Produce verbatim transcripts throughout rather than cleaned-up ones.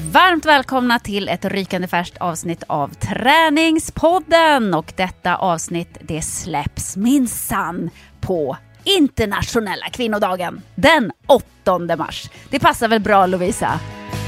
Varmt välkomna till ett rykande färskt avsnitt av Träningspodden. Och detta avsnitt det släpps minsann på internationella kvinnodagen den åttonde mars. Det passar väl bra, Lovisa?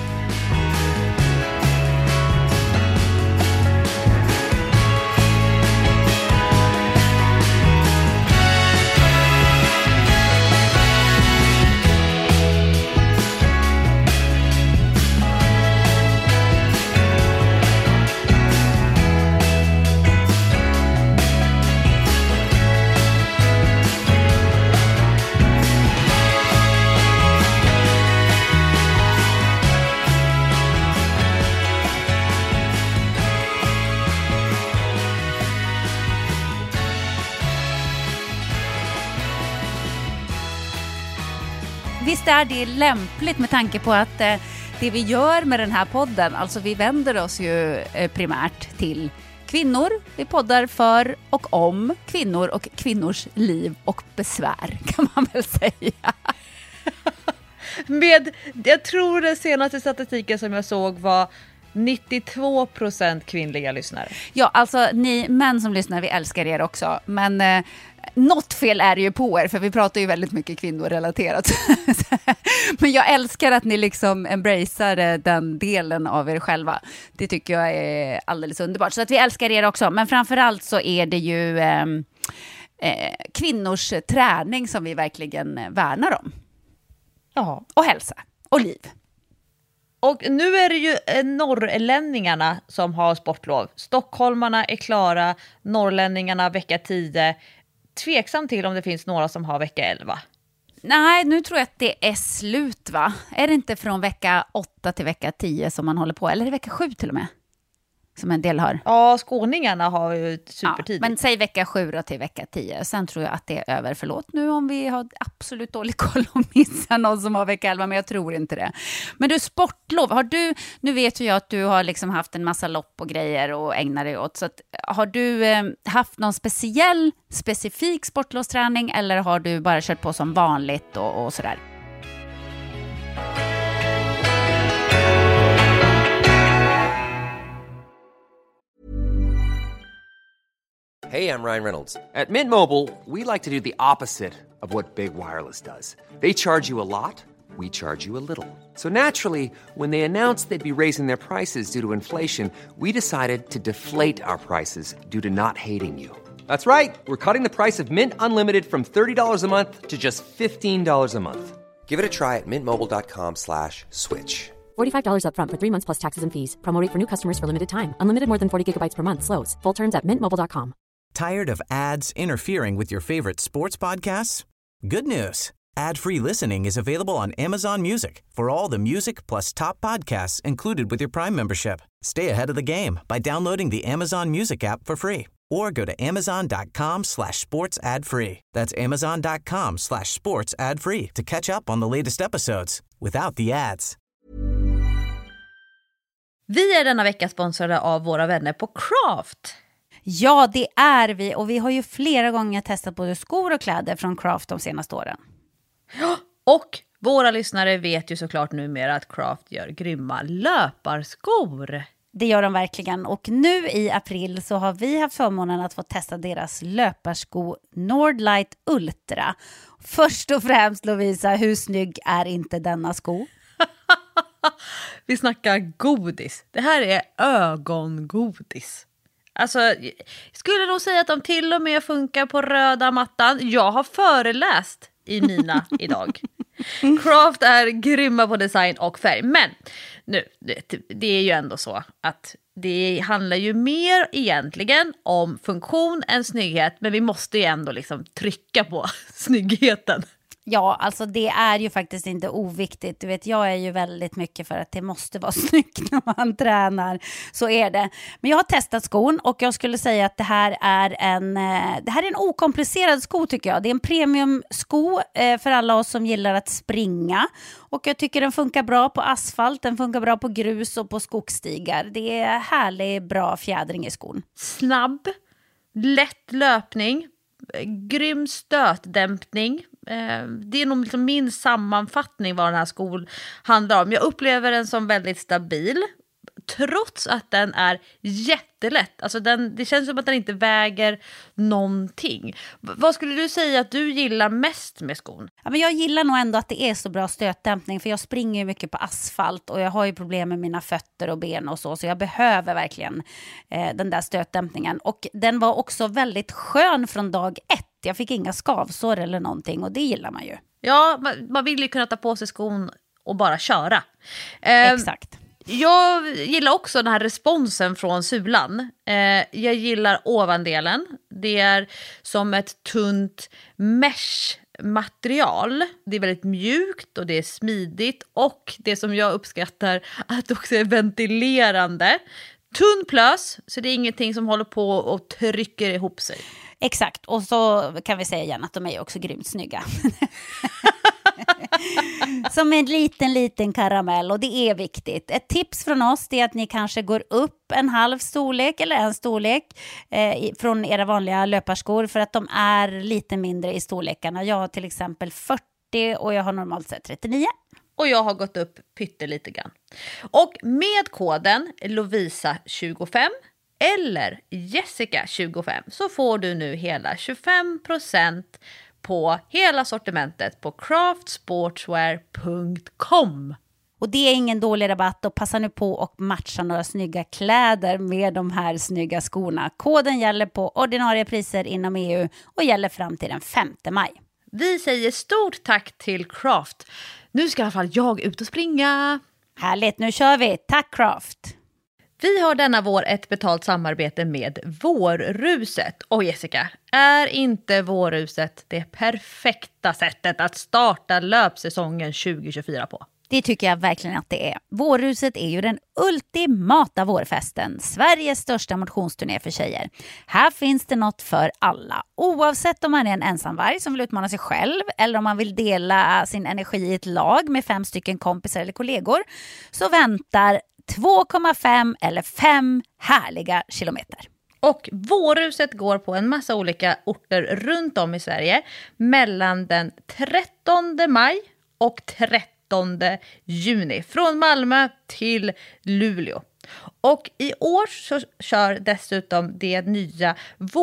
Visst är det lämpligt med tanke på att eh, det vi gör med den här podden, alltså vi vänder oss ju eh, primärt till kvinnor. Vi poddar för och om kvinnor och kvinnors liv och besvär, kan man väl säga. Med, jag tror den senaste statistiken som jag såg var nittiotvå procent kvinnliga lyssnare. Ja, alltså ni män som lyssnar, vi älskar er också. Men eh, något fel är det ju på er, för vi pratar ju väldigt mycket kvinnorelaterat. Men jag älskar att ni liksom embracear den delen av er själva. Det tycker jag är alldeles underbart. Så att vi älskar er också. Men framförallt så är det ju eh, eh, kvinnors träning som vi verkligen värnar om. Ja. Och hälsa och liv. Och nu är det ju norrlänningarna som har sportlov. Stockholmarna är klara, norrlänningarna vecka tio. Tveksam till om det finns några som har vecka elva. Nej, nu tror jag att det är slut, va? Är det inte från vecka åtta till vecka tio som man håller på? Eller är det vecka sju till och med? Som en del har. Ja, skåningarna har ju supertidigt. Ja, men säg vecka sju till vecka tio. Sen tror jag att det är över. Förlåt nu om vi har absolut dålig koll och missar någon som har vecka elva, men jag tror inte det. Men du, sportlov, har du, nu vet ju jag att du har liksom haft en massa lopp och grejer och ägnar dig åt. Så att, har du eh, haft någon speciell, specifik sportlovsträning eller har du bara kört på som vanligt och, och sådär? Hey, I'm Ryan Reynolds. At Mint Mobile, we like to do the opposite of what Big Wireless does. They charge you a lot, we charge you a little. So naturally, when they announced they'd be raising their prices due to inflation, we decided to deflate our prices due to not hating you. That's right. We're cutting the price of Mint Unlimited from thirty dollars a month to just fifteen dollars a month. Give it a try at mintmobile.com slash switch. forty-five dollars up front for three months plus taxes and fees. Promo rate for new customers for limited time. Unlimited more than forty gigabytes per month. Slows full terms at mint mobile dot com. Tired of ads interfering with your favorite sports podcasts? Good news. Ad-free listening is available on Amazon Music for all the music plus top podcasts included with your Prime membership. Stay ahead of the game by downloading the Amazon Music app for free or go to amazon.com slash sports ad free. That's amazon.com slash sports ad free to catch up on the latest episodes without the ads. Vi är denna vecka sponsrade av våra vänner på Craft. Ja, det är vi. Och vi har ju flera gånger testat både skor och kläder från Craft de senaste åren. Ja, och våra lyssnare vet ju såklart numera att Craft gör grymma löparskor. Det gör de verkligen. Och nu i april så har vi haft förmånen att få testa deras löparsko Nordlight Ultra. Först och främst, Lovisa, hur snygg är inte denna sko? Vi snackar godis. Det här är ögongodis. Alltså, jag skulle nog säga att de till och med funkar på röda mattan. Jag har föreläst i mina idag. Craft är grymma på design och färg. Men nu, det, det är ju ändå så att det handlar ju mer egentligen om funktion än snygghet. Men vi måste ju ändå liksom trycka på snyggheten. Ja, alltså det är ju faktiskt inte oviktigt. Du vet, jag är ju väldigt mycket för att det måste vara snyggt när man tränar. Så är det. Men jag har testat skon och jag skulle säga att det här är en, det här är en okomplicerad sko tycker jag. Det är en premiumsko för alla oss som gillar att springa. Och jag tycker den funkar bra på asfalt, den funkar bra på grus och på skogsstigar. Det är härlig, bra fjädring i skon. Snabb, lätt löpning, grym stötdämpning. Eh, det är nog liksom min sammanfattning vad den här skolan handlar om. Jag upplever den som väldigt stabil. Trots att den är jättelätt. Alltså den, det känns som att den inte väger någonting. V- vad skulle du säga att du gillar mest med skon? Ja, men jag gillar nog ändå att det är så bra stötdämpning. För jag springer ju mycket på asfalt. Och jag har ju problem med mina fötter och ben och så. Så jag behöver verkligen eh, den där stötdämpningen. Och den var också väldigt skön från dag ett. Jag fick inga skavsår eller någonting. Och det gillar man ju. Ja, man, man vill ju kunna ta på sig skon och bara köra. Eh, Exakt. Jag gillar också den här responsen från sulan. Eh, jag gillar ovandelen. Det är som ett tunt mesh-material. Det är väldigt mjukt och det är smidigt. Och det som jag uppskattar att det också är ventilerande. Tunn plös, så det är ingenting som håller på och trycker ihop sig. Exakt, och så kan vi säga igen att de är också grymt snygga. Som en liten, liten karamell, och det är viktigt. Ett tips från oss är att ni kanske går upp en halv storlek eller en storlek eh, från era vanliga löparskor, för att de är lite mindre i storlekarna. Jag har till exempel fyrtio och jag har normalt sett trettionio. Och jag har gått upp pyttelite grann. Och med koden Lovisa tjugofem eller Jessica tjugofem så får du nu hela tjugofem procent på hela sortimentet på craft sportswear punkt com. Och det är ingen dålig rabatt, och passa nu på och matcha några snygga kläder med de här snygga skorna. Koden gäller på ordinarie priser inom E U och gäller fram till den femte maj. Vi säger stort tack till Craft. Nu ska i alla fall jag ut och springa. Härligt, nu kör vi. Tack Craft! Vi har denna vår ett betalt samarbete med Vårruset. Och Jessica, är inte Vårruset det perfekta sättet att starta löpsäsongen tjugo tjugofyra på? Det tycker jag verkligen att det är. Vårruset är ju den ultimata vårfesten. Sveriges största motionsturné för tjejer. Här finns det något för alla. Oavsett om man är en ensamvarg som vill utmana sig själv, eller om man vill dela sin energi i ett lag med fem stycken kompisar eller kollegor, så väntar två komma fem eller fem härliga kilometer. Och Vårruset går på en massa olika orter runt om i Sverige mellan den trettonde maj och trettonde juni. Från Malmö till Luleå. Och i år så kör dessutom det nya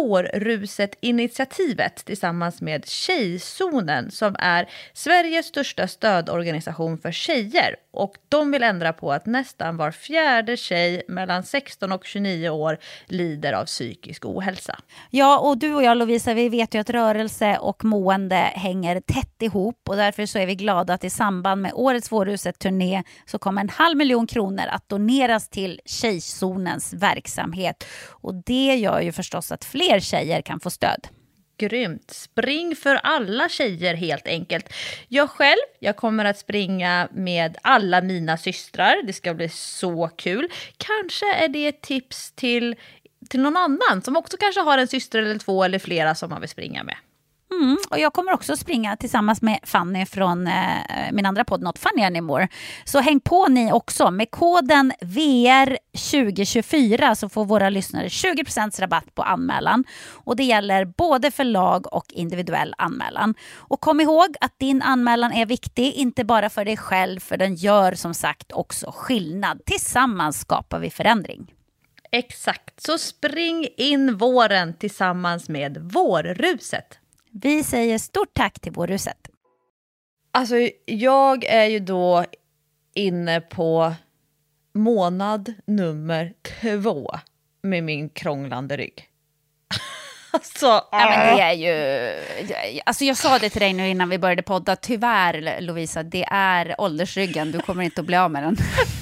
Vårruset-initiativet tillsammans med Tjejzonen, som är Sveriges största stödorganisation för tjejer. Och de vill ändra på att nästan var fjärde tjej mellan sexton och tjugonio år lider av psykisk ohälsa. Ja, och du och jag Lovisa, vi vet ju att rörelse och mående hänger tätt ihop, och därför så är vi glada att i samband med årets Vårruset-turné så kommer en halv miljon kronor att doneras till Tjejzonens verksamhet. Och det gör ju förstås att fler tjejer kan få stöd. Grymt. Spring för alla tjejer helt enkelt. Jag själv, jag kommer att springa med alla mina systrar. Det ska bli så kul. Kanske är det ett tips till, till någon annan som också kanske har en syster eller två eller flera som man vill springa med. Mm, och jag kommer också springa tillsammans med Fanny från eh, min andra podd Not Funny Anymore. Så häng på ni också. Med koden V R tjugo tjugofyra så får våra lyssnare tjugo procent rabatt på anmälan. Och det gäller både för lag och individuell anmälan. Och kom ihåg att din anmälan är viktig, inte bara för dig själv, för den gör som sagt också skillnad. Tillsammans skapar vi förändring. Exakt, så spring in våren tillsammans med Vårruset. Vi säger stort tack till Vårruset. Alltså jag är ju då inne på månad nummer två med min krånglande rygg. Alltså, ja, men det är ju... Alltså jag sa det till dig nu innan vi började podda. Tyvärr Lovisa, det är åldersryggen. Du kommer inte att bli av med den.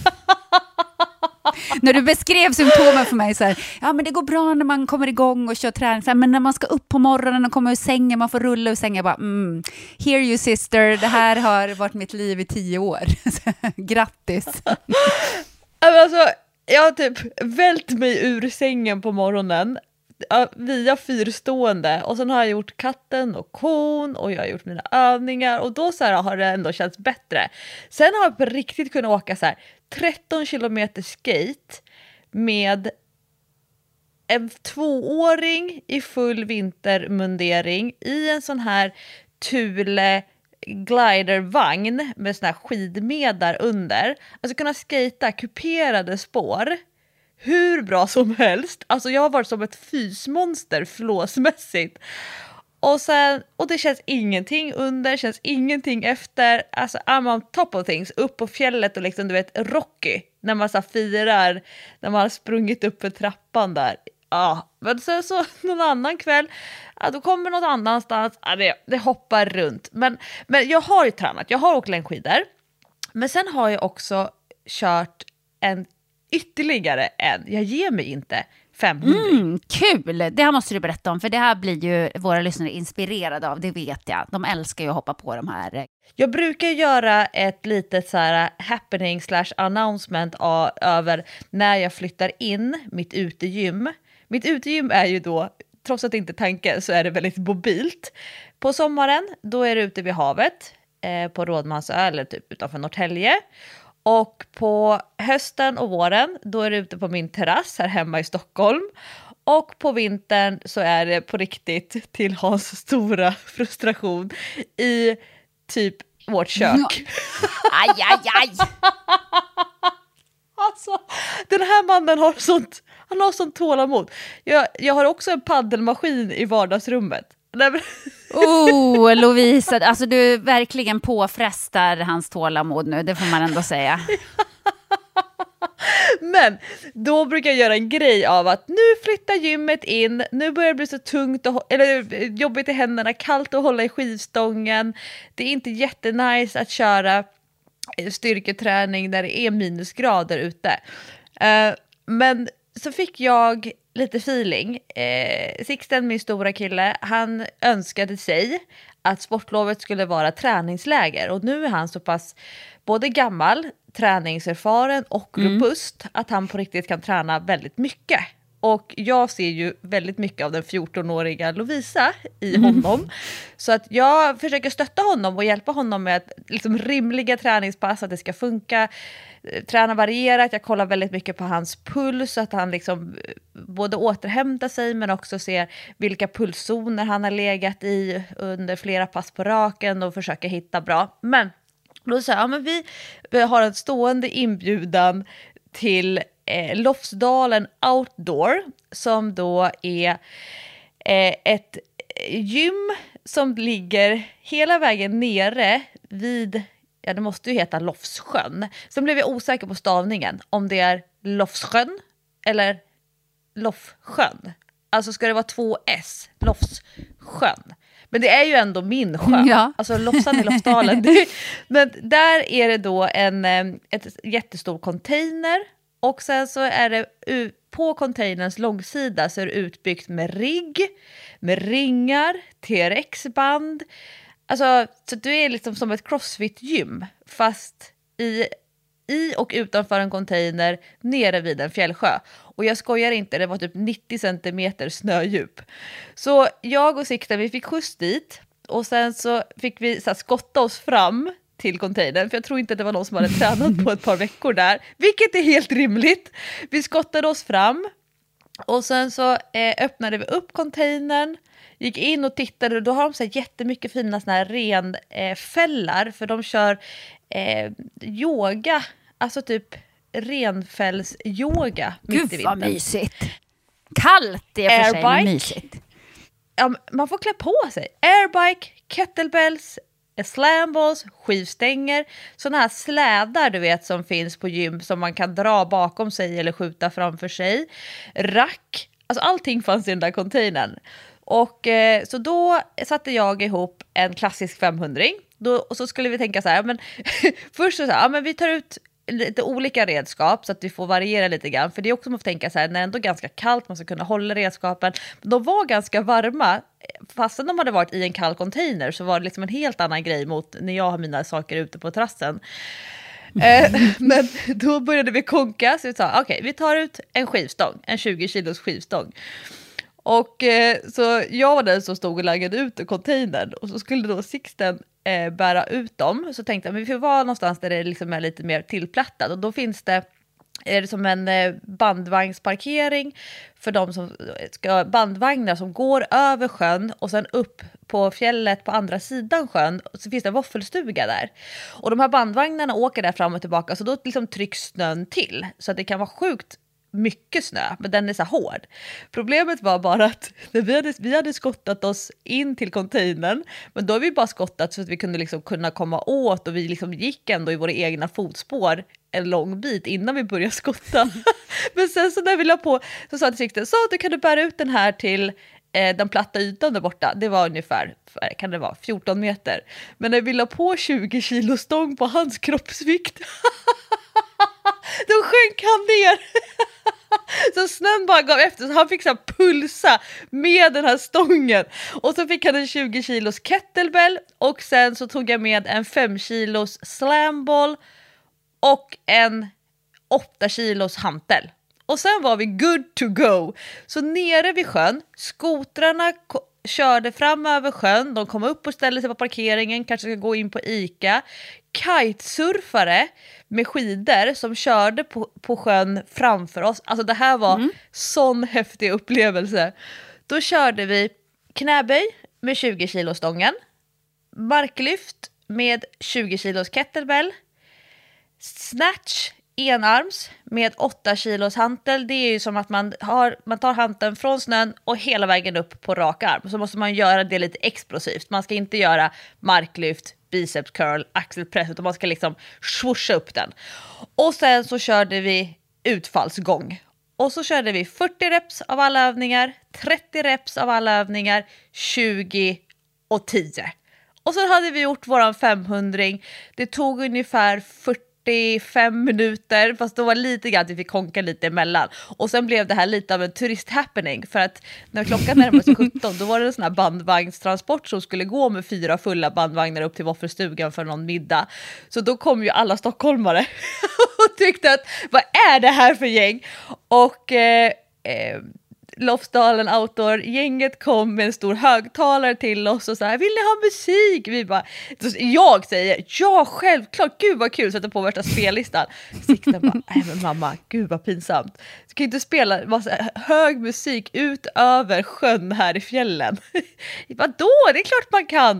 När du beskrev symptomen för mig så här, ja men det går bra när man kommer igång och kör träning, så här, men när man ska upp på morgonen och komma ur sängen, man får rulla ur sängen, jag bara, mm, here you sister, det här har varit mitt liv i tio år. Grattis. Alltså, jag har typ vält mig ur sängen på morgonen via fyrstående, och sen har jag gjort katten och kon och jag har gjort mina övningar, och då så här har det ändå känts bättre. Sen har jag på riktigt kunnat åka så här tretton kilometer skate med en tvååring i full vintermundering i en sån här Thule glidervagn med såna här skidmedar under. Alltså kunna skata kuperade spår hur bra som helst. Alltså jag har varit som ett fysmonster flåsmässigt. Och, sen, och det känns ingenting under, känns ingenting efter. Alltså I'm on top of things. Upp på fjället och liksom du vet Rocky. När man så firar, när man har sprungit upp för trappan där. Ja, men sen så någon annan kväll, ja, då kommer något annanstans. Ja, det, det hoppar runt. Men, men jag har ju tränat, jag har åkt längdskidor. Men sen har jag också kört en ytterligare en, jag ger mig inte, femhundra. Mm, kul! Det här måste du berätta om, för det här blir ju våra lyssnare inspirerade av, det vet jag. De älskar ju att hoppa på de här. Jag brukar göra ett litet så här happening slash announcement av, över när jag flyttar in mitt utegym. Mitt utegym är ju då, trots att det inte är tanken, så är det väldigt mobilt. På sommaren, då är det ute vid havet, eh, på Rådmansö eller typ utanför Norrtälje. Och på hösten och våren, då är det ute på min terrass här hemma i Stockholm. Och på vintern så är det på riktigt, till Hans stora frustration, i typ vårt kök. Aj, aj, aj! Alltså, den här mannen har sånt, han har sånt tålamod. Jag, jag har också en paddelmaskin i vardagsrummet. Oh, Lovisa, alltså du verkligen påfrestar hans tålamod nu, det får man ändå säga. Men då brukar jag göra en grej av att nu flyttar gymmet in, nu börjar det bli så tungt och, eller jobbigt i händerna, kallt att hålla i skivstången. Det är inte jättenice att köra styrketräning där det är minusgrader ute. Uh, men så fick jag lite feeling. Eh, Sixten, min stora kille, han önskade sig att sportlovet skulle vara träningsläger. Och nu är han så pass både gammal, träningserfaren och robust mm. att han på riktigt kan träna väldigt mycket. Och jag ser ju väldigt mycket av den fjortonåriga Lovisa i mm. honom. Så att jag försöker stötta honom och hjälpa honom med att, liksom, rimliga träningspass, att det ska funka. Träna varierat, jag kollar väldigt mycket på hans puls så att han liksom både återhämtar sig men också ser vilka pulszoner han har legat i under flera pass på raken och försöker hitta bra. Men då säger jag, ja, men vi, vi har en stående inbjudan till eh, Lofsdalen Outdoor som då är eh, ett gym som ligger hela vägen nere vid, ja, det måste ju heta Lofssjön. Sen blev jag osäker på stavningen, om det är Lofssjön eller Loffsjön. Alltså ska det vara två S, Lofssjön. Men det är ju ändå min sjö, ja. Alltså Lofsan i Lofsdalen. Det, men där är det då en ett jättestor container och sen så är det på containerns långsida så är det utbyggt med rigg, med ringar, T R X-band. Alltså, så du är liksom som ett crossfit-gym fast i, i och utanför en container nere vid en fjällsjö. Och jag skojar inte, det var typ nittio centimeter snödjup. Så jag och Sikta, vi fick skjuts dit och sen så fick vi så här, skotta oss fram till containern. För jag tror inte att det var någon som hade tränat på ett par veckor där. Vilket är helt rimligt. Vi skottade oss fram och sen så eh, öppnade vi upp containern. Gick in och tittade och då har de så här jättemycket fina såna här renfällar eh, för de kör eh, yoga, alltså typ renfällsyoga mitt i vintern. Gud vad mysigt. Kallt är för sig, men mysigt. Ja, man får klä på sig. Airbike, kettlebells, slamballs, skivstänger, sådana här slädar du vet som finns på gym som man kan dra bakom sig eller skjuta framför sig. Rack, alltså allting fanns i den där containern. Och eh, så då satte jag ihop en klassisk femhundring. Då, och så skulle vi tänka så här, men först så här, ja, men vi tar ut lite olika redskap så att vi får variera lite grann. För det är också att tänka så här, när det är ändå ganska kallt, man ska kunna hålla redskapen. De var ganska varma, fastän de hade varit i en kall container så var det liksom en helt annan grej mot när jag har mina saker ute på terrassen. eh, men då började vi konka, så vi sa, okej, okay, vi tar ut en skivstång, en tjugo kilos skivstång. Och eh, så jag var den som stod och laggade ut i containern och så skulle då Sixten eh, bära ut dem. Så tänkte jag, men vi får vara någonstans där det liksom är lite mer tillplattat. Och då finns det är det som en bandvagnsparkering för de som ska, bandvagnar som går över sjön och sen upp på fjället på andra sidan sjön, och så finns det en våffelstuga där. Och de här bandvagnarna åker där fram och tillbaka, så då liksom trycks snön till så att det kan vara sjukt mycket snö, men den är så hård. Problemet var bara att vi hade, vi hade skottat oss in till containern, men då har vi bara skottat så att vi kunde liksom kunna komma åt, och vi liksom gick ändå i våra egna fotspår en lång bit innan vi började skotta. Men sen så när vi la på så sa till sikten, så du kan du bära ut den här till eh, den platta ytan där borta. Det var ungefär, kan det vara, fjorton meter. Men när vi la på tjugo kilo stång på hans kroppsvikt då sjönk han ner. Så snön bara gav efter, så han fick så här pulsa med den här stången. Och så fick han en tjugo kilos kettlebell, och sen så tog jag med en fem kilos slamball och en åtta kilos hantel. Och sen var vi good to go. Så nere vid sjön, skotrarna ko- körde fram över sjön, de kom upp och ställde sig på parkeringen, kanske ska gå in på Ica. Kitesurfare med skidor som körde på, på sjön framför oss. Alltså det här var mm. sån häftig upplevelse. Då körde vi knäböj med tjugo kilo stången, marklyft med tjugo kilos kettlebell, snatch enarms med åtta kilos hantel. Det är ju som att man, har, man tar hanteln från snön och hela vägen upp på rak arm. Så måste man göra det lite explosivt. Man ska inte göra marklyft, biceps curl, axelpress, utan man ska liksom swooша upp den. Och sen så körde vi utfallsgång. Och så körde vi fyrtio reps av alla övningar, trettio reps av alla övningar, tjugo och tio. Och så hade vi gjort våran femhundring. Det tog ungefär fyrtiofem minuter, fast då var lite grann att vi fick konka lite emellan. Och sen blev det här lite av en turisthappening, för att när klockan närmade sig sjutton, då var det en sån här bandvagnstransport som skulle gå med fyra fulla bandvagnar upp till våffelstugan för någon middag. Så då kom ju alla stockholmare och tyckte att, vad är det här för gäng? Och eh, eh, Lofsdalen Outdoor-gänget kom med en stor högtalare till oss och så här, vill ni ha musik? Vi bara, jag säger, ja självklart, gud vad kul, sätta på värsta spellistan. Sikten bara, nej men mamma, gud vad pinsamt. Du kan ju inte spela massa hög musik ut över sjön här i fjällen. Vadå? Det är klart man kan.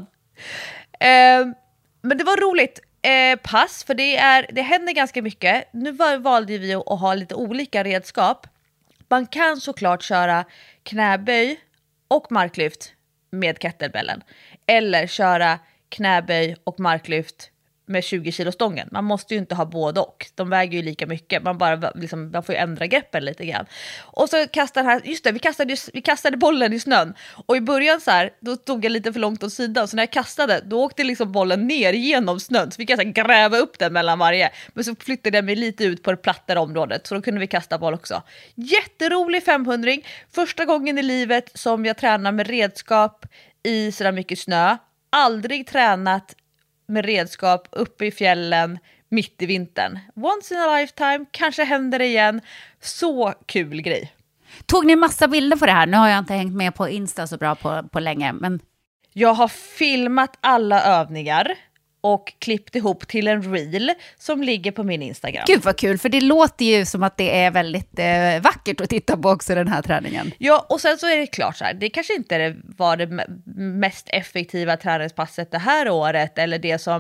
Eh, men det var roligt. Eh, pass, för det, är, det händer ganska mycket. Nu var, valde vi att ha lite olika redskap. Man kan såklart köra knäböj och marklyft med kettlebellen. Eller köra knäböj och marklyft med tjugo kilo stången. Man måste ju inte ha både och. De väger ju lika mycket. Man, bara, liksom, man får ju ändra greppen lite grann. Och så kastade här, just det, vi kastade, vi kastade bollen i snön. Och i början så här, då stod jag lite för långt åt sidan. Så när jag kastade, då åkte liksom bollen ner genom snön. Så vi kan så här, gräva upp den mellan varje. Men så flyttade jag mig lite ut på det plattare området. Så då kunde vi kasta boll också. Jätterolig femhundring. Första gången i livet som jag tränar med redskap i sådär mycket snö. Aldrig tränat med redskap uppe i fjällen mitt i vintern. Once in a lifetime, kanske händer det igen. Så kul grej. Tog ni massa bilder på det här? Nu har jag inte hängt med på Insta så bra på, på länge. Men... Jag har filmat alla övningar och klippt ihop till en reel som ligger på min Instagram. Gud vad kul, för det låter ju som att det är väldigt eh, vackert att titta på också, den här träningen. Ja, och sen så är det klart så här, det kanske inte var det mest effektiva träningspasset det här året, eller det som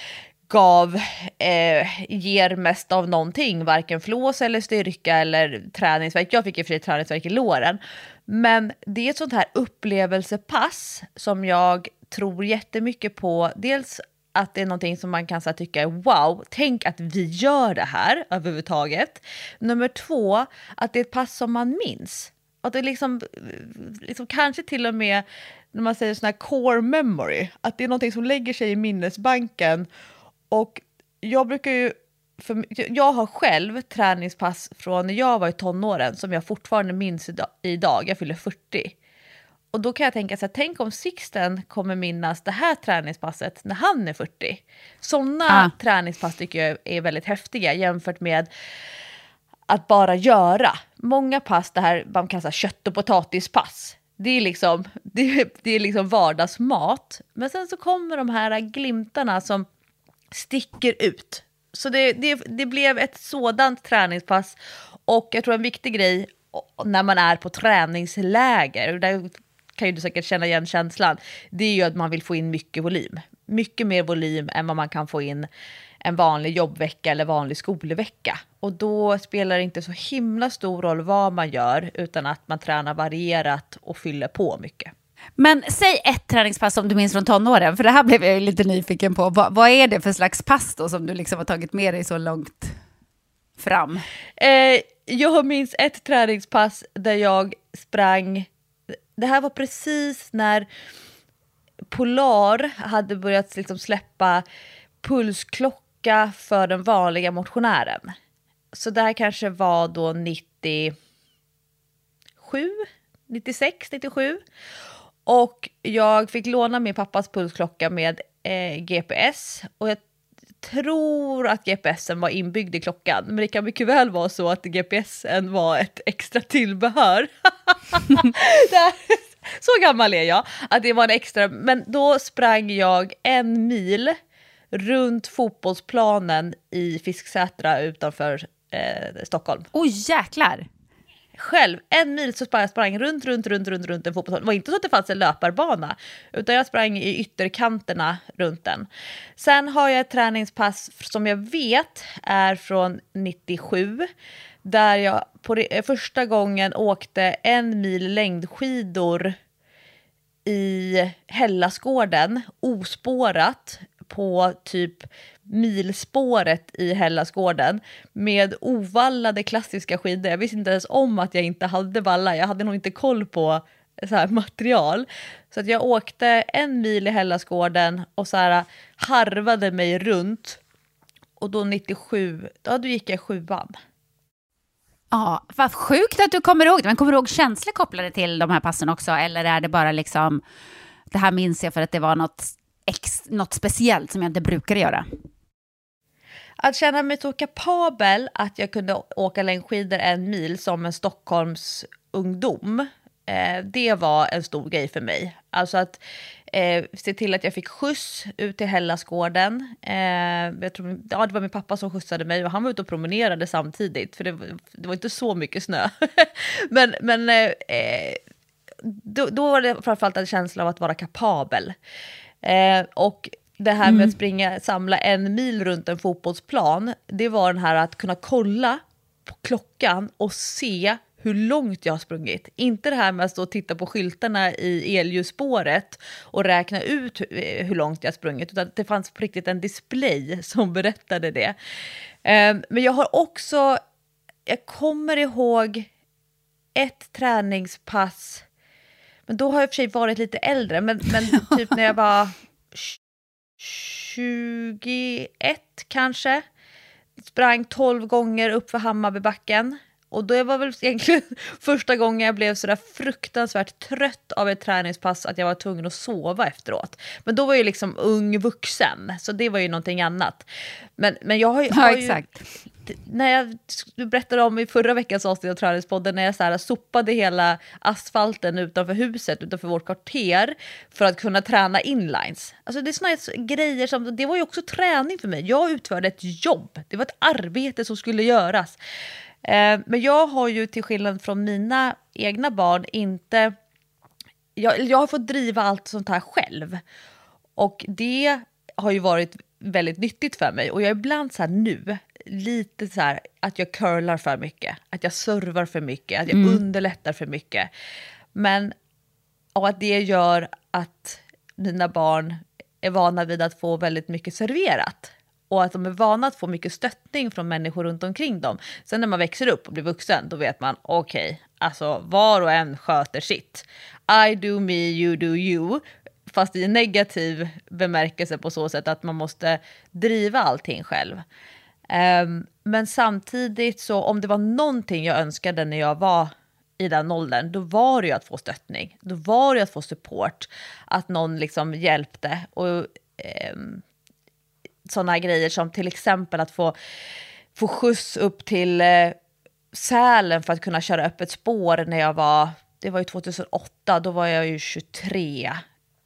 gav, eh, ger mest av någonting, varken flås eller styrka eller träningsverk. Jag fick ju för sig träningsverk i låren. Men det är ett sånt här upplevelsepass som jag tror jättemycket på. Dels att det är någonting som man kan så här, tycka är wow, tänk att vi gör det här överhuvudtaget. Nummer två, att det är ett pass som man minns. Att det liksom, liksom kanske till och med när man säger sån här core memory, att det är någonting som lägger sig i minnesbanken. Och jag brukar ju, för, jag har själv träningspass från när jag var i tonåren som jag fortfarande minns idag, idag. Jag fyller fyrtio. Och då kan jag tänka så här, tänk om Sixten kommer minnas det här träningspasset när han är fyrtio. Sådana ah. träningspass tycker jag är väldigt häftiga jämfört med att bara göra. Många pass, det här man kan säga kött- och potatispass. Det är liksom, det, det är liksom vardagsmat. Men sen så kommer de här glimtarna som sticker ut. så det, det, det blev ett sådant träningspass. Och jag tror en viktig grej när man är på träningsläger, där kan ju du säkert känna igen känslan, det är ju att man vill få in mycket volym. Mycket mer volym än vad man kan få in en vanlig jobbvecka eller vanlig skolvecka. Och då spelar det inte så himla stor roll vad man gör, utan att man tränar varierat och fyller på mycket. Men säg ett träningspass som du minns från tonåren, för det här blev jag ju lite nyfiken på. Vad, vad är det för slags pass då som du liksom har tagit med dig så långt fram? Eh, jag minns ett träningspass där jag sprang, det här var precis när Polar hade börjat liksom släppa pulsklocka för den vanliga motionären. Så det här kanske var då nittiosju, nittiosex, nittiosju. Och jag fick låna min pappas pulsklocka med eh, G P S. Och jag tror att G P S'en var inbyggd i klockan. Men det kan mycket väl vara så att G P S'en var ett extra tillbehör. Det här, så gammal är jag. Att det var en extra. Men då sprang jag en mil runt fotbollsplanen i Fisksätra utanför eh, Stockholm. Oj, jäklar! Själv, en mil så sprang jag sprang runt, runt, runt, runt, runt en fotbollsplan. Det var inte så att det fanns en löparbana, utan jag sprang i ytterkanterna runt den. Sen har jag ett träningspass som jag vet är från nittiosju, där jag på det, första gången åkte en mil längdskidor i Hellasgården, ospårat, på typ milspåret i Hellasgården med ovallade klassiska skidor. Jag visste inte ens om att jag inte hade valla. Jag hade nog inte koll på så här material. Så att jag åkte en mil i Hellasgården och så här harvade mig runt. Och då nittiosju, ja, då gick jag sjuan. Ja, vad sjukt att du kommer ihåg det. Men kommer du ihåg känslor kopplade till de här passen också? Eller är det bara liksom, det här minns jag för att det var något, ex, något speciellt som jag inte brukar göra? Att känna mig så kapabel att jag kunde åka längdskidor en mil som en Stockholms ungdom, eh, det var en stor grej för mig. Alltså att eh, se till att jag fick skjuts ut till Hellasgården. Eh, jag tror, ja, det var min pappa som skjutsade mig och han var ute och promenerade samtidigt, för det, det var inte så mycket snö. men men eh, då, då var det framförallt en känsla av att vara kapabel. Eh, och det här med att springa, samla en mil runt en fotbollsplan, det var den här att kunna kolla på klockan och se hur långt jag har sprungit. Inte det här med att stå och titta på skyltarna i elljusspåret och räkna ut hur, hur långt jag har sprungit, utan det fanns på riktigt en display som berättade det. Um, men jag har också, jag kommer ihåg ett träningspass, men då har jag i och för sig varit lite äldre, men, men typ när jag var tjugoett kanske, sprang tolv gånger upp för Hammarbybacken. Och då var väl egentligen första gången jag blev så där fruktansvärt trött av ett träningspass att jag var tvungen att sova efteråt. Men då var jag ju liksom ung vuxen, så det var ju någonting annat. Men, men jag har ju... Ja, har ju exakt. När jag, du berättade om i förra veckans avsnitt av Träningspodden, när jag så här sopade hela asfalten utanför huset, utanför vårt kvarter, för att kunna träna inlines. Alltså det är såna här grejer som, det var ju också träning för mig. Jag utförde ett jobb, det var ett arbete som skulle göras. Eh, men jag har ju till skillnad från mina egna barn inte, jag, jag har fått driva allt sånt här själv. Och det har ju varit väldigt nyttigt för mig. Och jag är ibland så här nu, lite så här att jag curlar för mycket, att jag servar för mycket, att jag mm. underlättar för mycket. Men och att det gör att mina barn är vana vid att få väldigt mycket serverat. Och att de är vana att få mycket stöttning från människor runt omkring dem. Sen när man växer upp och blir vuxen, då vet man, okej, okay, alltså var och en sköter sitt. I do me, you do you. Fast i en negativ bemärkelse på så sätt att man måste driva allting själv. Um, men samtidigt så, om det var någonting jag önskade när jag var i den åldern, då var det ju att få stöttning. Då var det ju att få support. Att någon liksom hjälpte. Och um, sådana grejer som till exempel att få, få skjuts upp till eh, Sälen för att kunna köra öppet spår när jag var, det var ju tjugohundraåtta, då var jag ju tjugotre.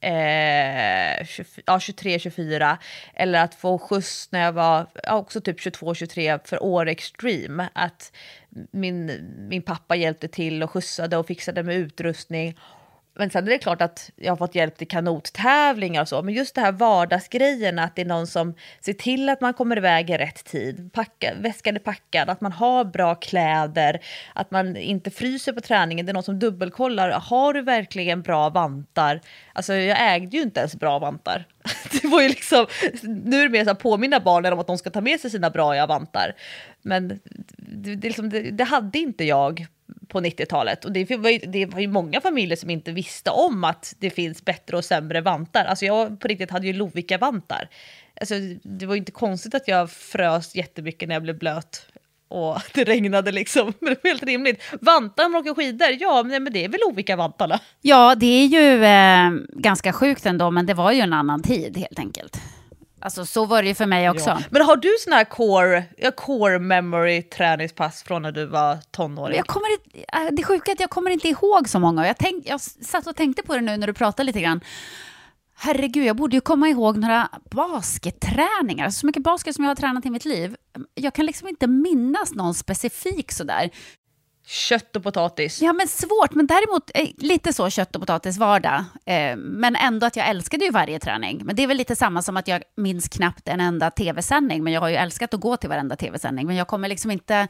eh, tjugo, ja, tjugotre tjugofyra, eller att få skjuts när jag var ja, också typ tjugotvå tjugotre för Åre Extreme, att min, min pappa hjälpte till och skjutsade och fixade med utrustning. Men sen är det klart att jag har fått hjälp till kanottävlingar och så. Men just det här vardagsgrejen, att det är någon som ser till att man kommer iväg i rätt tid. Packa, väskan är packad, att man har bra kläder, att man inte fryser på träningen. Det är någon som dubbelkollar. Har du verkligen bra vantar? Alltså jag ägde ju inte ens bra vantar. Det var ju liksom, nu är det mer så att påminna barnen om att de ska ta med sig sina bra vantar. Men det, det, liksom, det, det hade inte jag på nittiotalet. Och det var, ju, det var ju många familjer som inte visste om att det finns bättre och sämre vantar. Alltså jag på riktigt hade ju Lovikka-vantar. Alltså det var ju inte konstigt att jag frös jättemycket när jag blev blöt. Och det regnade liksom. Men det var helt rimligt. Vantar om man åker skidor? Ja, men det är väl Lovikka-vantarna. Ja, det är ju eh, ganska sjukt ändå, men det var ju en annan tid helt enkelt. Alltså så var det ju för mig också. Ja. Men har du sån här core, core memory träningspass från när du var tonåring? Jag kommer inte, det är sjukt att jag kommer inte ihåg så många. Jag, tänk, jag satt och tänkte på det nu när du pratade lite grann. Herregud, jag borde ju komma ihåg några basketträningar. Så mycket basket som jag har tränat i mitt liv. Jag kan liksom inte minnas någon specifik sådär. Kött och potatis. Ja, men svårt. Men däremot eh, lite så kött och potatis vardag. Eh, men ändå att jag älskade ju varje träning. Men det är väl lite samma som att jag minns knappt en enda tv-sändning. Men jag har ju älskat att gå till varenda tv-sändning. Men jag kommer liksom inte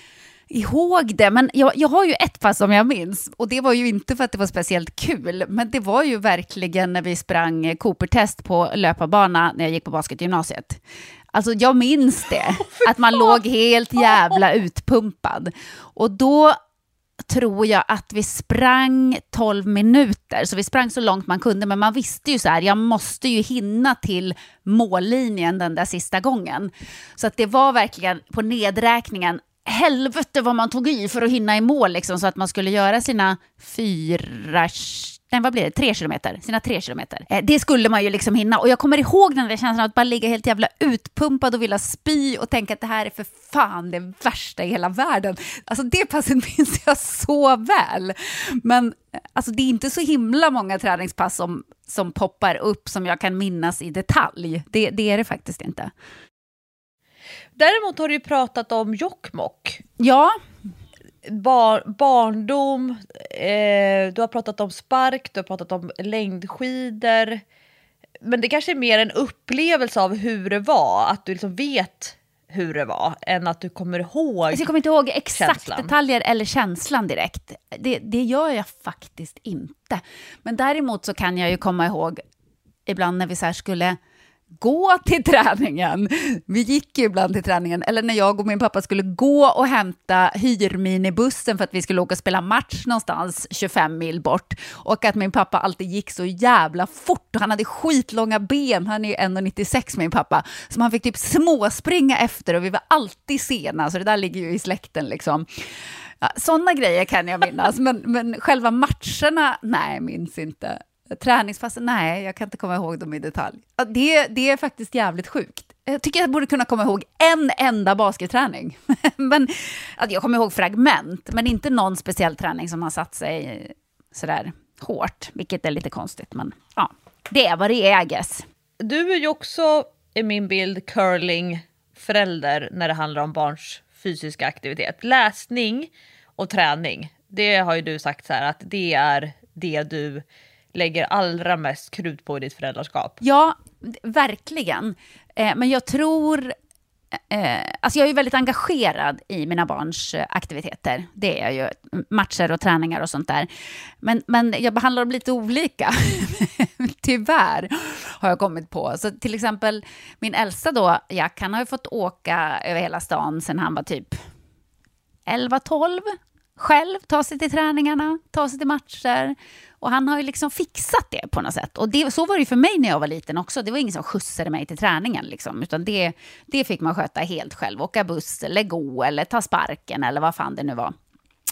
ihåg det. Men jag, jag har ju ett pass som jag minns. Och det var ju inte för att det var speciellt kul. Men det var ju verkligen när vi sprang Cooper-test på löparbana när jag gick på basketgymnasiet. Alltså jag minns det, oh, att man låg helt jävla utpumpad. Och då tror jag att vi sprang tolv minuter. Så vi sprang så långt man kunde, men man visste ju så här, jag måste ju hinna till mållinjen den där sista gången. Så att det var verkligen på nedräkningen, helvete vad man tog i för att hinna i mål liksom, så att man skulle göra sina fyra... Nej, vad blir det? Tre kilometer. Sina tre kilometer. Eh, det skulle man ju liksom hinna. Och jag kommer ihåg den där känslan att bara ligga helt jävla utpumpad och vilja spy och tänka att det här är för fan det värsta i hela världen. Alltså det passet minns jag så väl. Men alltså, det är inte så himla många träningspass som, som poppar upp som jag kan minnas i detalj. Det, det är det faktiskt inte. Däremot har du ju pratat om Jokkmokk. Ja. Bar, barndom, eh, du har pratat om spark, du har pratat om längdskidor. Men det kanske är mer en upplevelse av hur det var, att du liksom vet hur det var, än att du kommer ihåg. Alltså jag kommer inte ihåg exakt känslan. Detaljer eller känslan direkt. Det, det gör jag faktiskt inte. Men däremot så kan jag ju komma ihåg ibland när vi så här skulle gå till träningen. Vi gick ju ibland till träningen. Eller när jag och min pappa skulle gå och hämta hyrminibussen för att vi skulle åka och spela match någonstans tjugofem mil bort. Och att min pappa alltid gick så jävla fort. Och han hade skitlånga ben. Han är ju en komma nittiosex min pappa. Så man fick typ småspringa efter och vi var alltid sena. Så det där ligger ju i släkten liksom. Ja, sådana grejer kan jag minnas. Men, men själva matcherna, nej, minns inte. Träningspassen, nej, jag kan inte komma ihåg dem i detalj. Det, det är faktiskt jävligt sjukt. Jag tycker jag borde kunna komma ihåg en enda basketträning. Men alltså, jag kommer ihåg fragment, men inte någon speciell träning som har satt sig sådär hårt, vilket är lite konstigt. Men ja, det är vad det är, I guess. Du är ju också, i min bild, curlingförälder när det handlar om barns fysiska aktivitet. Läsning och träning, det har ju du sagt så här att det är det du lägger allra mest krut på i ditt föräldraskap. Ja, verkligen. Eh, men jag tror... Eh, alltså jag är ju väldigt engagerad i mina barns aktiviteter. Det är jag ju. Matcher och träningar och sånt där. Men, men jag behandlar dem lite olika. Tyvärr har jag kommit på. Så till exempel min äldsta då, Jack, han har ju fått åka över hela stan sedan han var typ elva tolv. Själv, ta sig till träningarna, ta sig till matcher. Och han har ju liksom fixat det på något sätt. Och det, så var det ju för mig när jag var liten också. Det var ingen som skjutsade mig till träningen liksom. Utan det, det fick man sköta helt själv. Åka buss eller gå eller ta sparken eller vad fan det nu var.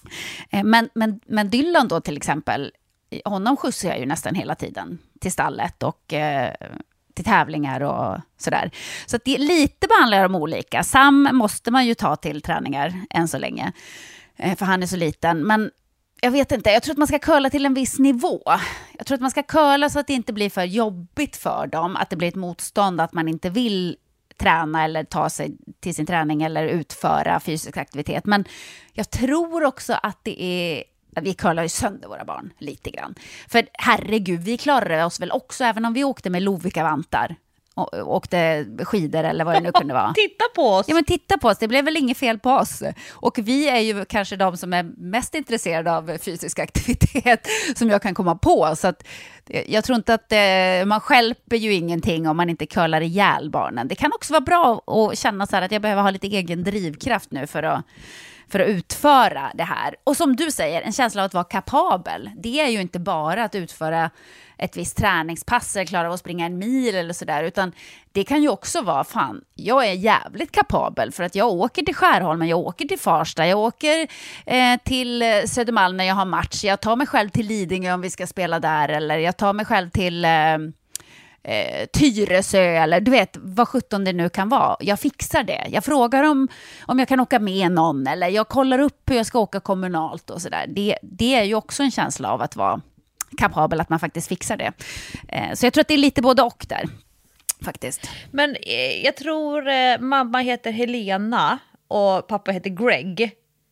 Men, men, men Dylan då till exempel, honom skjutsar jag ju nästan hela tiden till stallet och eh, till tävlingar och sådär. Så att det, lite behandlar de olika. Sam måste man ju ta till träningar än så länge. För han är så liten. Men jag vet inte, jag tror att man ska curla till en viss nivå. Jag tror att man ska curla så att det inte blir för jobbigt för dem, att det blir ett motstånd, att man inte vill träna eller ta sig till sin träning eller utföra fysisk aktivitet. Men jag tror också att det är, vi curlar ju sönder våra barn lite grann. För herregud, vi klarade oss väl också även om vi åkte med Lovikka-vantar och åkte skidor eller vad det nu kunde vara. Titta på oss! Ja, men titta på oss, det blev väl inget fel på oss. Och vi är ju kanske de som är mest intresserade av fysisk aktivitet som jag kan komma på. Så att jag tror inte att eh, man stjälper ju ingenting om man inte curlar ihjäl barnen. Det kan också vara bra att känna så här att jag behöver ha lite egen drivkraft nu för att för att utföra det här. Och som du säger, en känsla av att vara kapabel. Det är ju inte bara att utföra ett visst träningspass eller klara av att springa en mil eller sådär, utan det kan ju också vara, fan, jag är jävligt kapabel för att jag åker till Skärholmen, jag åker till Farsta, jag åker eh, till Södermalm när jag har match, jag tar mig själv till Lidingö om vi ska spela där, eller jag tar mig själv till eh, eh, Tyresö, eller du vet, vad sjutton det nu kan vara. Jag fixar det. Jag frågar om, om jag kan åka med någon, eller jag kollar upp hur jag ska åka kommunalt och sådär. Det, det är ju också en känsla av att vara kapabel, att man faktiskt fixar det. Eh, så jag tror att det är lite både och där, faktiskt. Men eh, jag tror eh, mamma heter Helena och pappa heter Greg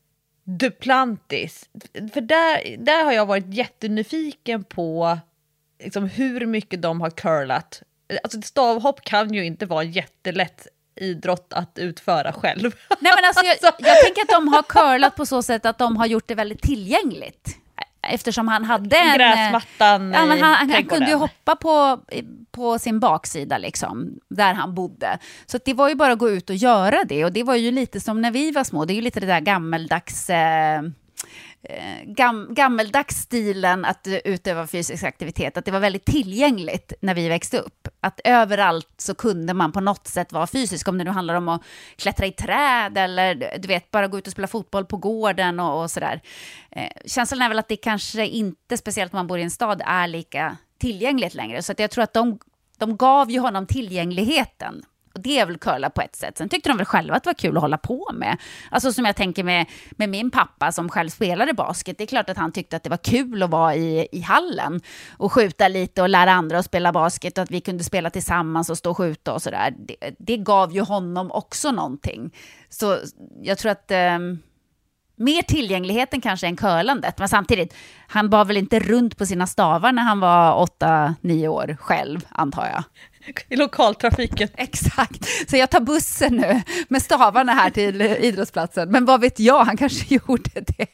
Duplantis. För där, där har jag varit jättenyfiken på liksom, hur mycket de har curlat. Alltså stavhopp kan ju inte vara jättelätt idrott att utföra själv. Nej, men alltså, jag, jag tänker att de har curlat på så sätt att de har gjort det väldigt tillgängligt. Eftersom han hade en... Gräsmattan ja, men han, han, han kunde ju trädgården. hoppa på, på sin baksida liksom, där han bodde. Så att det var ju bara att gå ut och göra det. Och det var ju lite som när vi var små. Det är ju lite det där gammeldags... Eh, Gam, gammeldags stilen att utöva fysisk aktivitet, att det var väldigt tillgängligt när vi växte upp, att överallt så kunde man på något sätt vara fysisk, om det nu handlar om att klättra i träd eller du vet, bara gå ut och spela fotboll på gården och, och sådär. Eh, känslan är väl att det kanske inte, speciellt om man bor i en stad, är lika tillgängligt längre, så att jag tror att de, de gav ju honom tillgängligheten. Och det är väl curla på ett sätt. Sen tyckte de väl själva att det var kul att hålla på med. Alltså som jag tänker med, med min pappa som själv spelade basket. Det är klart att han tyckte att det var kul att vara i, i hallen. Och skjuta lite och lära andra att spela basket. Och att vi kunde spela tillsammans och stå och skjuta och sådär. Det, det gav ju honom också någonting. Så jag tror att... Eh, mer tillgängligheten kanske än curlandet. Men samtidigt, han var väl inte runt på sina stavar när han var åtta nio år själv, antar jag. I lokaltrafiken. Exakt. Så jag tar bussen nu med stavarna här till idrottsplatsen. Men vad vet jag, han kanske gjorde det.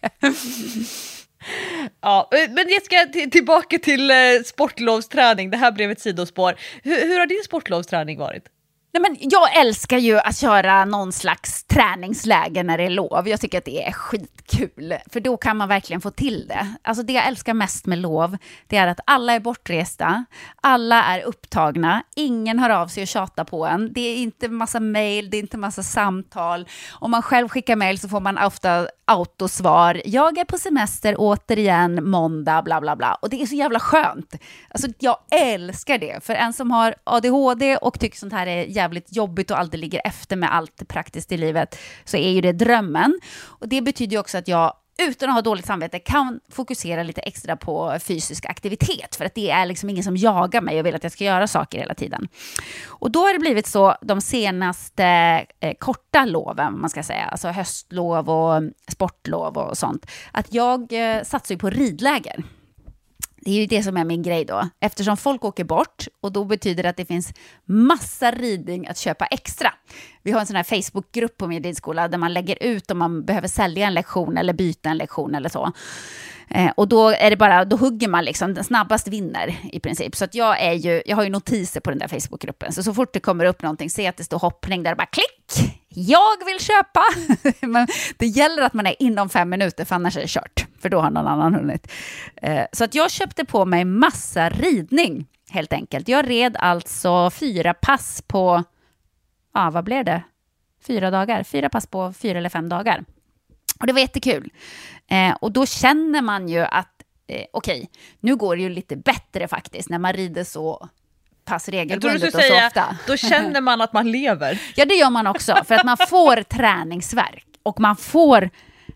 Ja, men jag ska t- tillbaka till eh, sportlovsträning. Det här blev ett sidospår. Hur, hur har din sportlovsträning varit? Nej, men jag älskar ju att köra någon slags träningsläge när det är lov. Jag tycker att det är skitkul, för då kan man verkligen få till det. Alltså det jag älskar mest med lov, det är att alla är bortresta, alla är upptagna, ingen hör av sig och tjatar på en. Det är inte massa mejl, det är inte massa samtal. Om man själv skickar mejl så får man ofta autosvar. Jag är på semester återigen måndag, bla bla bla. Och det är så jävla skönt. Alltså jag älskar det. För en som har A D H D och tycker sånt här är jävligt jobbigt och alltid ligger efter med allt praktiskt i livet, så är ju det drömmen. Och det betyder ju också att jag utan att ha dåligt samvete kan fokusera lite extra på fysisk aktivitet, för att det är liksom ingen som jagar mig och vill att jag ska göra saker hela tiden. Och då har det blivit så de senaste eh, korta loven, man ska säga, alltså höstlov och sportlov och sånt, att jag eh, satsar ju på ridläger. Det är ju det som är min grej då. Eftersom folk åker bort, och då betyder det att det finns massa ridning att köpa extra. Vi har en sån här Facebookgrupp på min ridskola där man lägger ut om man behöver sälja en lektion eller byta en lektion eller så. Eh, och då är det bara, då hugger man liksom, den snabbast vinner i princip. Så att jag är ju, jag har ju notiser på den där Facebookgruppen. Så så fort det kommer upp någonting, se att det står hoppning där, bara klick! Jag vill köpa! Men det gäller att man är inom fem minuter, för annars är det kört. För då har någon annan hunnit. Eh, så att jag köpte på mig massa ridning, helt enkelt. Jag red alltså fyra pass på, ja vad blev det? Fyra dagar. Fyra pass på fyra eller fem dagar. Och det var jättekul. Eh, och då känner man ju att, eh, okej, okay, nu går det ju lite bättre faktiskt när man rider så pass regelbundet och så säga, ofta. Då känner man att man lever. Ja, det gör man också. För att man får träningsverk och man får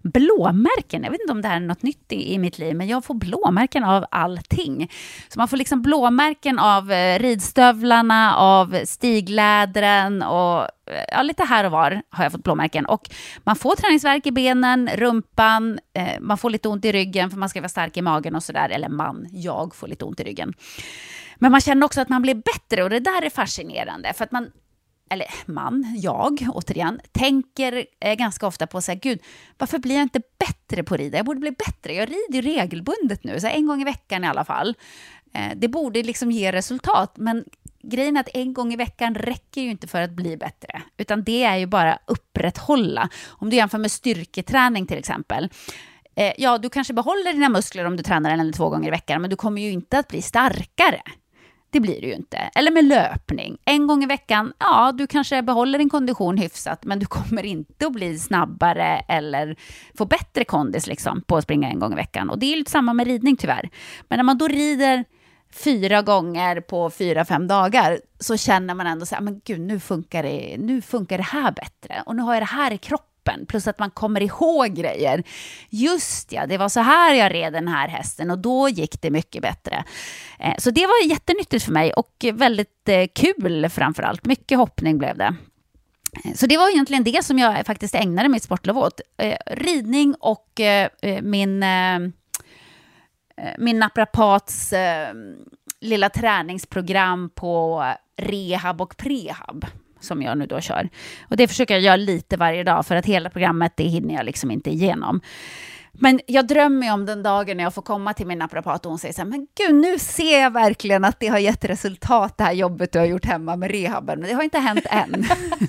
blåmärken. Jag vet inte om det här är något nytt i, i mitt liv, men jag får blåmärken av allting. Så man får liksom blåmärken av eh, ridstövlarna, av stiglädren och ja, lite här och var har jag fått blåmärken. Och man får träningsvärk i benen, rumpan, eh, man får lite ont i ryggen för man ska vara stark i magen och sådär. Eller man, jag får lite ont i ryggen. Men man känner också att man blir bättre och det där är fascinerande. För att man, eller man, jag återigen, tänker eh, ganska ofta på så här, gud, varför blir jag inte bättre på att rida? Jag borde bli bättre. Jag rider ju regelbundet nu, så en gång i veckan i alla fall. Eh, det borde liksom ge resultat, men grejen är att en gång i veckan räcker ju inte för att bli bättre. Utan det är ju bara upprätthålla. Om du jämför med styrketräning till exempel. Eh, ja, du kanske behåller dina muskler om du tränar en eller två gånger i veckan. Men du kommer ju inte att bli starkare. Det blir det ju inte. Eller med löpning. En gång i veckan, ja, du kanske behåller din kondition hyfsat. Men du kommer inte att bli snabbare eller få bättre kondis liksom, på att springa en gång i veckan. Och det är lite samma med ridning tyvärr. Men när man då rider fyra gånger på fyra, fem dagar så känner man ändå så här, men gud, nu funkar det, nu funkar det här bättre. Och nu har jag det här i kroppen. Plus att man kommer ihåg grejer. Just ja, det var så här jag red den här hästen och då gick det mycket bättre. Eh, så det var jättenyttigt för mig och väldigt eh, kul framförallt. Mycket hoppning blev det. Eh, så det var egentligen det som jag faktiskt ägnade mitt sportlov åt. Eh, ridning och eh, min... Eh, min naprapats eh, lilla träningsprogram på rehab och prehab som jag nu då kör. Och det försöker jag göra lite varje dag för att hela programmet det hinner jag liksom inte igenom. Men jag drömmer om den dagen när jag får komma till min naprapat och hon säger så här, men gud, nu ser jag verkligen att det har gett resultat det här jobbet du har gjort hemma med rehaben. Men det har inte hänt än.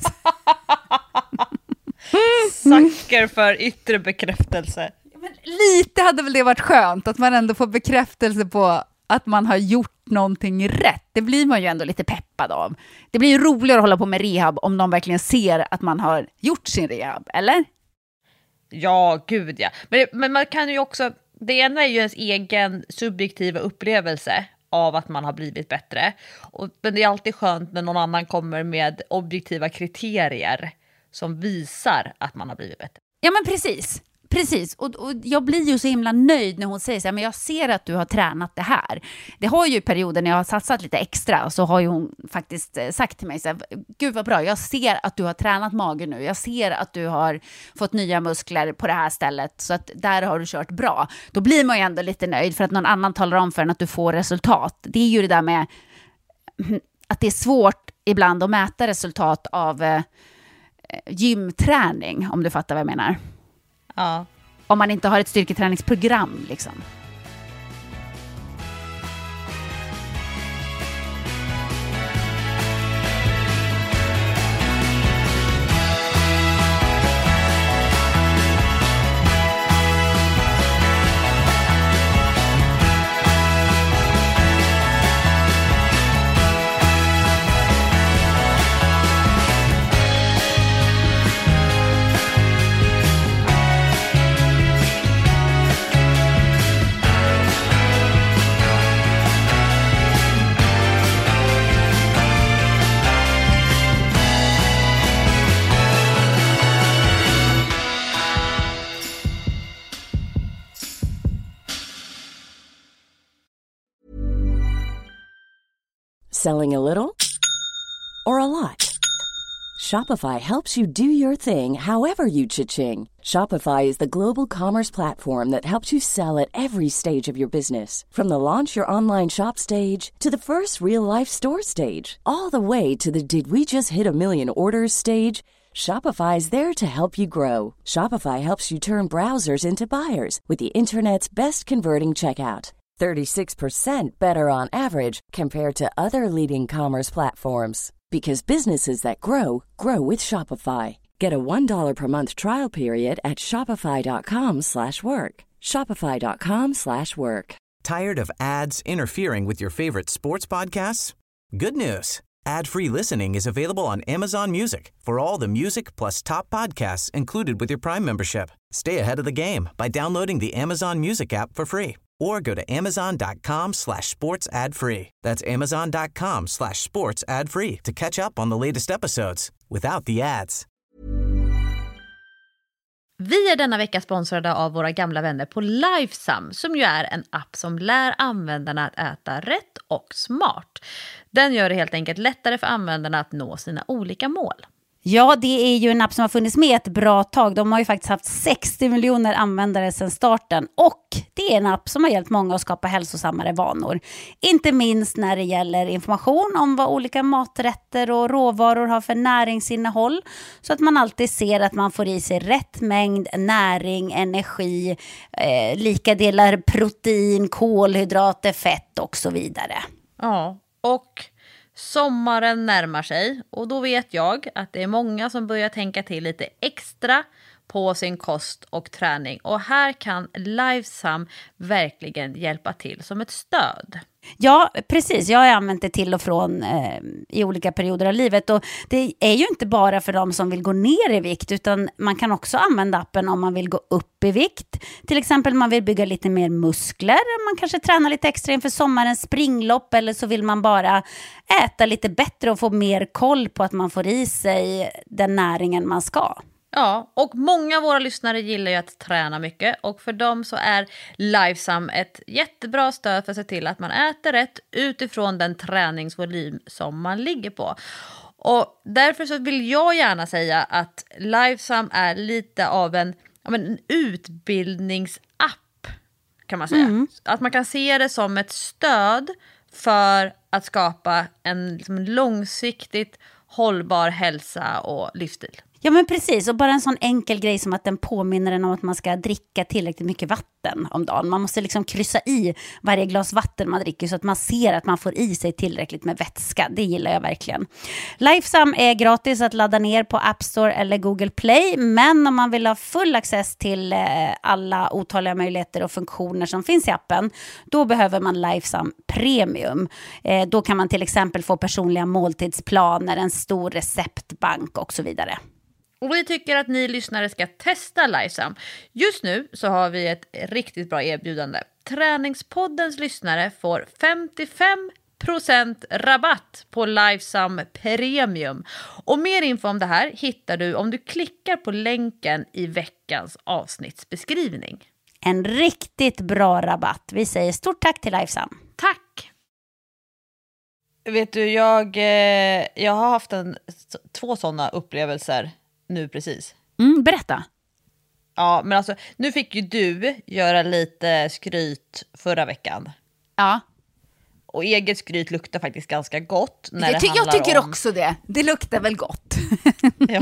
Sacker för yttre bekräftelse. Men lite hade väl det varit skönt att man ändå får bekräftelse på att man har gjort någonting rätt. Det blir man ju ändå lite peppad av. Det blir ju roligare att hålla på med rehab om de verkligen ser att man har gjort sin rehab, eller? Ja, gud ja. Men, men man kan ju också, det ena är ju ens egen subjektiva upplevelse av att man har blivit bättre. Och, men det är alltid skönt när någon annan kommer med objektiva kriterier som visar att man har blivit bättre. Ja, men precis. Precis, och, och jag blir ju så himla nöjd när hon säger så här, men jag ser att du har tränat det här. Det har ju perioder när jag har satsat lite extra så har ju hon faktiskt sagt till mig så här, gud vad bra, jag ser att du har tränat magen nu. Jag ser att du har fått nya muskler på det här stället så att där har du kört bra. Då blir man ju ändå lite nöjd för att någon annan talar om för en att du får resultat. Det är ju det där med att det är svårt ibland att mäta resultat av eh, gymträning, om du fattar vad jag menar. Ja. Om man inte har ett styrketräningsprogram liksom. Selling a little or a lot? Shopify helps you do your thing however you cha-ching. Shopify is the global commerce platform that helps you sell at every stage of your business. From the launch your online shop stage to the first real-life store stage, all the way to the did we just hit a million orders stage. Shopify is there to help you grow. Shopify helps you turn browsers into buyers with the internet's best converting checkout. thirty-six percent better on average compared to other leading commerce platforms. Because businesses that grow, grow with Shopify. Get a one dollar per month trial period at shopify.com slash work. Shopify.com slash work. Tired of ads interfering with your favorite sports podcasts? Good news. Ad-free listening is available on Amazon Music for all the music plus top podcasts included with your Prime membership. Stay ahead of the game by downloading the Amazon Music app for free. Or go to amazon.com slash sports ad free. That's amazon.com slash sports ad free to catch up on the latest episodes without the ads. Vi är denna vecka sponsrade av våra gamla vänner på Lifesum, som ju är en app som lär användarna att äta rätt och smart. Den gör det helt enkelt lättare för användarna att nå sina olika mål. Ja, det är ju en app som har funnits med ett bra tag. De har ju faktiskt haft sextio miljoner användare sedan starten. Och det är en app som har hjälpt många att skapa hälsosammare vanor. Inte minst när det gäller information om vad olika maträtter och råvaror har för näringsinnehåll. Så att man alltid ser att man får i sig rätt mängd näring, energi, eh, lika delar protein, kolhydrater, fett och så vidare. Ja, och sommaren närmar sig och då vet jag att det är många som börjar tänka till lite extra på sin kost och träning. Och här kan Lifesum verkligen hjälpa till som ett stöd. Ja, precis. Jag har använt det till och från eh, i olika perioder av livet. Och det är ju inte bara för de som vill gå ner i vikt, utan man kan också använda appen om man vill gå upp i vikt. Till exempel man vill bygga lite mer muskler. Man kanske tränar lite extra inför sommarens springlopp, eller så vill man bara äta lite bättre och få mer koll på att man får i sig den näringen man ska. Ja, och många av våra lyssnare gillar ju att träna mycket, och för dem så är Lifesum ett jättebra stöd för att se till att man äter rätt utifrån den träningsvolym som man ligger på. Och därför så vill jag gärna säga att Lifesum är lite av en, ja, men en utbildningsapp, kan man säga. Mm. Att man kan se det som ett stöd för att skapa en, liksom, långsiktigt hållbar hälsa och livsstil. Ja, men precis, och bara en sån enkel grej som att den påminner en om att man ska dricka tillräckligt mycket vatten om dagen. Man måste liksom kryssa i varje glas vatten man dricker så att man ser att man får i sig tillräckligt med vätska. Det gillar jag verkligen. Lifesum är gratis att ladda ner på App Store eller Google Play, men om man vill ha full access till alla otaliga möjligheter och funktioner som finns i appen, då behöver man Lifesum Premium. Då kan man till exempel få personliga måltidsplaner, en stor receptbank och så vidare. Och vi tycker att ni lyssnare ska testa Lifesum. Just nu så har vi ett riktigt bra erbjudande. Träningspoddens lyssnare får femtiofem procent rabatt på Lifesum Premium. Och mer info om det här hittar du om du klickar på länken i veckans avsnittsbeskrivning. En riktigt bra rabatt. Vi säger stort tack till Lifesum. Tack! Vet du, jag, jag har haft en, två sådana upplevelser nu precis. Mm, berätta. Ja, men alltså, nu fick ju du göra lite skryt förra veckan. Ja. Och eget skryt luktar faktiskt ganska gott. När jag, ty- det jag tycker om... också det. Det luktar väl gott. Ja.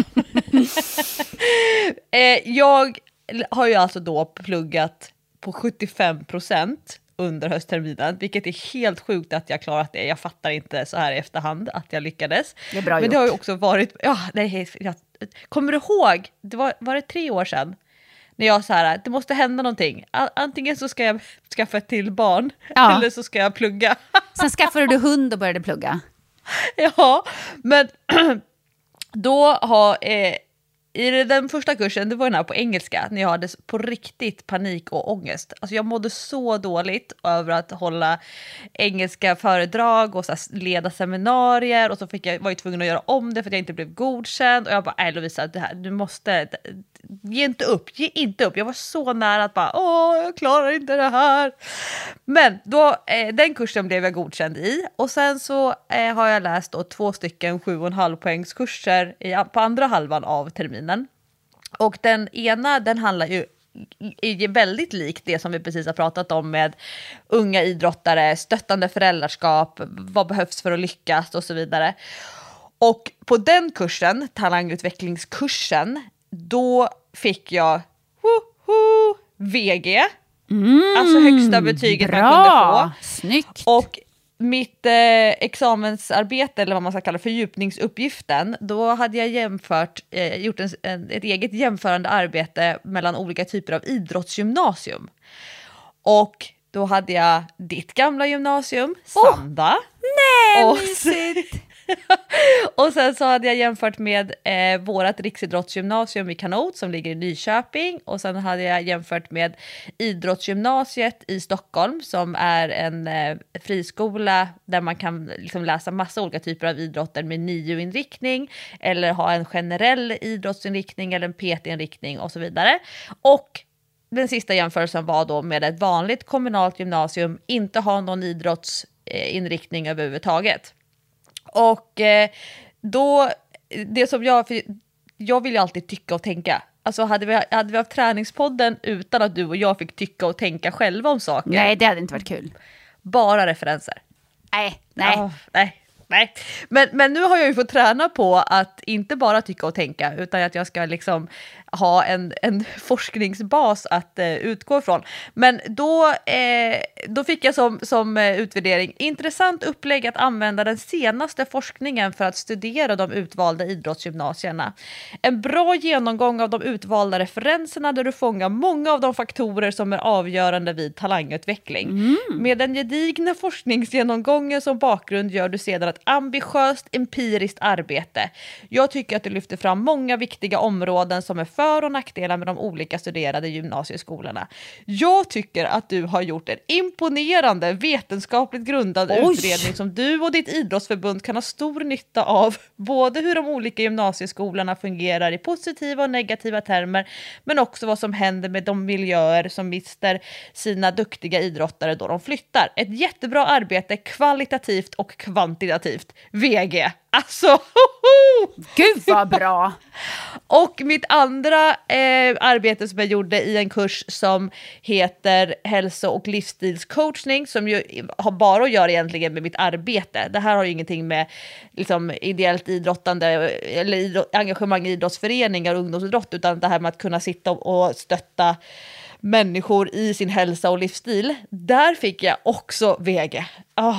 eh, jag har ju alltså då pluggat på sjuttiofem procent under höstterminen, vilket är helt sjukt att jag klarat det. Jag fattar inte så här i efterhand att jag lyckades. Det är bra Men gjort. det har ju också varit, ja, nej, jag, kommer du ihåg, det var, var det tre år sedan när jag så här, det måste hända någonting. Antingen så ska jag skaffa ett till barn, ja, eller så ska jag plugga. Sen skaffade du hund och började plugga. Ja, men då har eh, i den första kursen, det var den här på engelska, när jag hade på riktigt panik och ångest. Alltså jag mådde så dåligt över att hålla engelska föredrag och så leda seminarier, och så fick jag, var jag tvungen att göra om det för att jag inte blev godkänd. Och jag bara, nej Lovisa, det här, du måste, ge inte upp, ge inte upp. Jag var så nära att bara, åh, jag klarar inte det här. Men då, eh, den kursen blev jag godkänd i. Och sen så eh, har jag läst då två stycken sju och en halv poängs kurser i, på andra halvan av terminen. Och den ena, den handlar ju är väldigt likt det som vi precis har pratat om med unga idrottare, stöttande föräldraskap, vad behövs för att lyckas och så vidare. Och på den kursen, talangutvecklingskursen, då fick jag woho, V G. Mm, alltså högsta betyget bra. Man kunde få. Snyggt. Och mitt eh, examensarbete, eller vad man ska kalla fördjupningsuppgiften, då hade jag jämfört, eh, gjort en, en, ett eget jämförande arbete mellan olika typer av idrottsgymnasium. Och då hade jag ditt gamla gymnasium, Sanda. Oh, nej, och, mysigt. Och sen så hade jag jämfört med eh, vårat riksidrottsgymnasium i Kanot som ligger i Nyköping. Och sen hade jag jämfört med idrottsgymnasiet i Stockholm som är en eh, friskola där man kan liksom läsa massa olika typer av idrotter med nio-inriktning eller ha en generell idrottsinriktning eller en P T-inriktning och så vidare. Och den sista jämförelsen var då med ett vanligt kommunalt gymnasium, inte ha någon idrottsinriktning överhuvudtaget. Och eh, då, det som jag, för jag vill ju alltid tycka och tänka. Alltså hade vi, hade vi haft träningspodden utan att du och jag fick tycka och tänka själva om saker. Nej, det hade inte varit kul. Bara referenser. Nej, nej. Oh, nej. Nej, men, men nu har jag ju fått träna på att inte bara tycka och tänka utan att jag ska liksom ha en, en forskningsbas att eh, utgå ifrån. Men då, eh, då fick jag som, som eh, utvärdering intressant upplägg att använda den senaste forskningen för att studera de utvalda idrottsgymnasierna. En bra genomgång av de utvalda referenserna där du fångar många av de faktorer som är avgörande vid talangutveckling. Mm. Med den gedigna forskningsgenomgången som bakgrund gör du sedan ett ambitiöst empiriskt arbete. Jag tycker att du lyfter fram många viktiga områden som är för- och nackdelar med de olika studerade gymnasieskolorna. Jag tycker att du har gjort en imponerande vetenskapligt grundad Oj. utredning som du och ditt idrottsförbund kan ha stor nytta av. Både hur de olika gymnasieskolorna fungerar i positiva och negativa termer, men också vad som händer med de miljöer som mister sina duktiga idrottare då de flyttar. Ett jättebra arbete, kvalitativt och kvantitativt. V G. Alltså, hoho! Gud vad bra! Och mitt andra eh, arbete som jag gjorde i en kurs som heter hälso- och livsstilscoachning, som ju har bara att göra egentligen med mitt arbete. Det här har ju ingenting med liksom, ideellt idrottande eller idrott, engagemang i idrottsföreningar och ungdomsidrott, utan det här med att kunna sitta och stötta människor i sin hälsa och livsstil. Där fick jag också V G. Oh.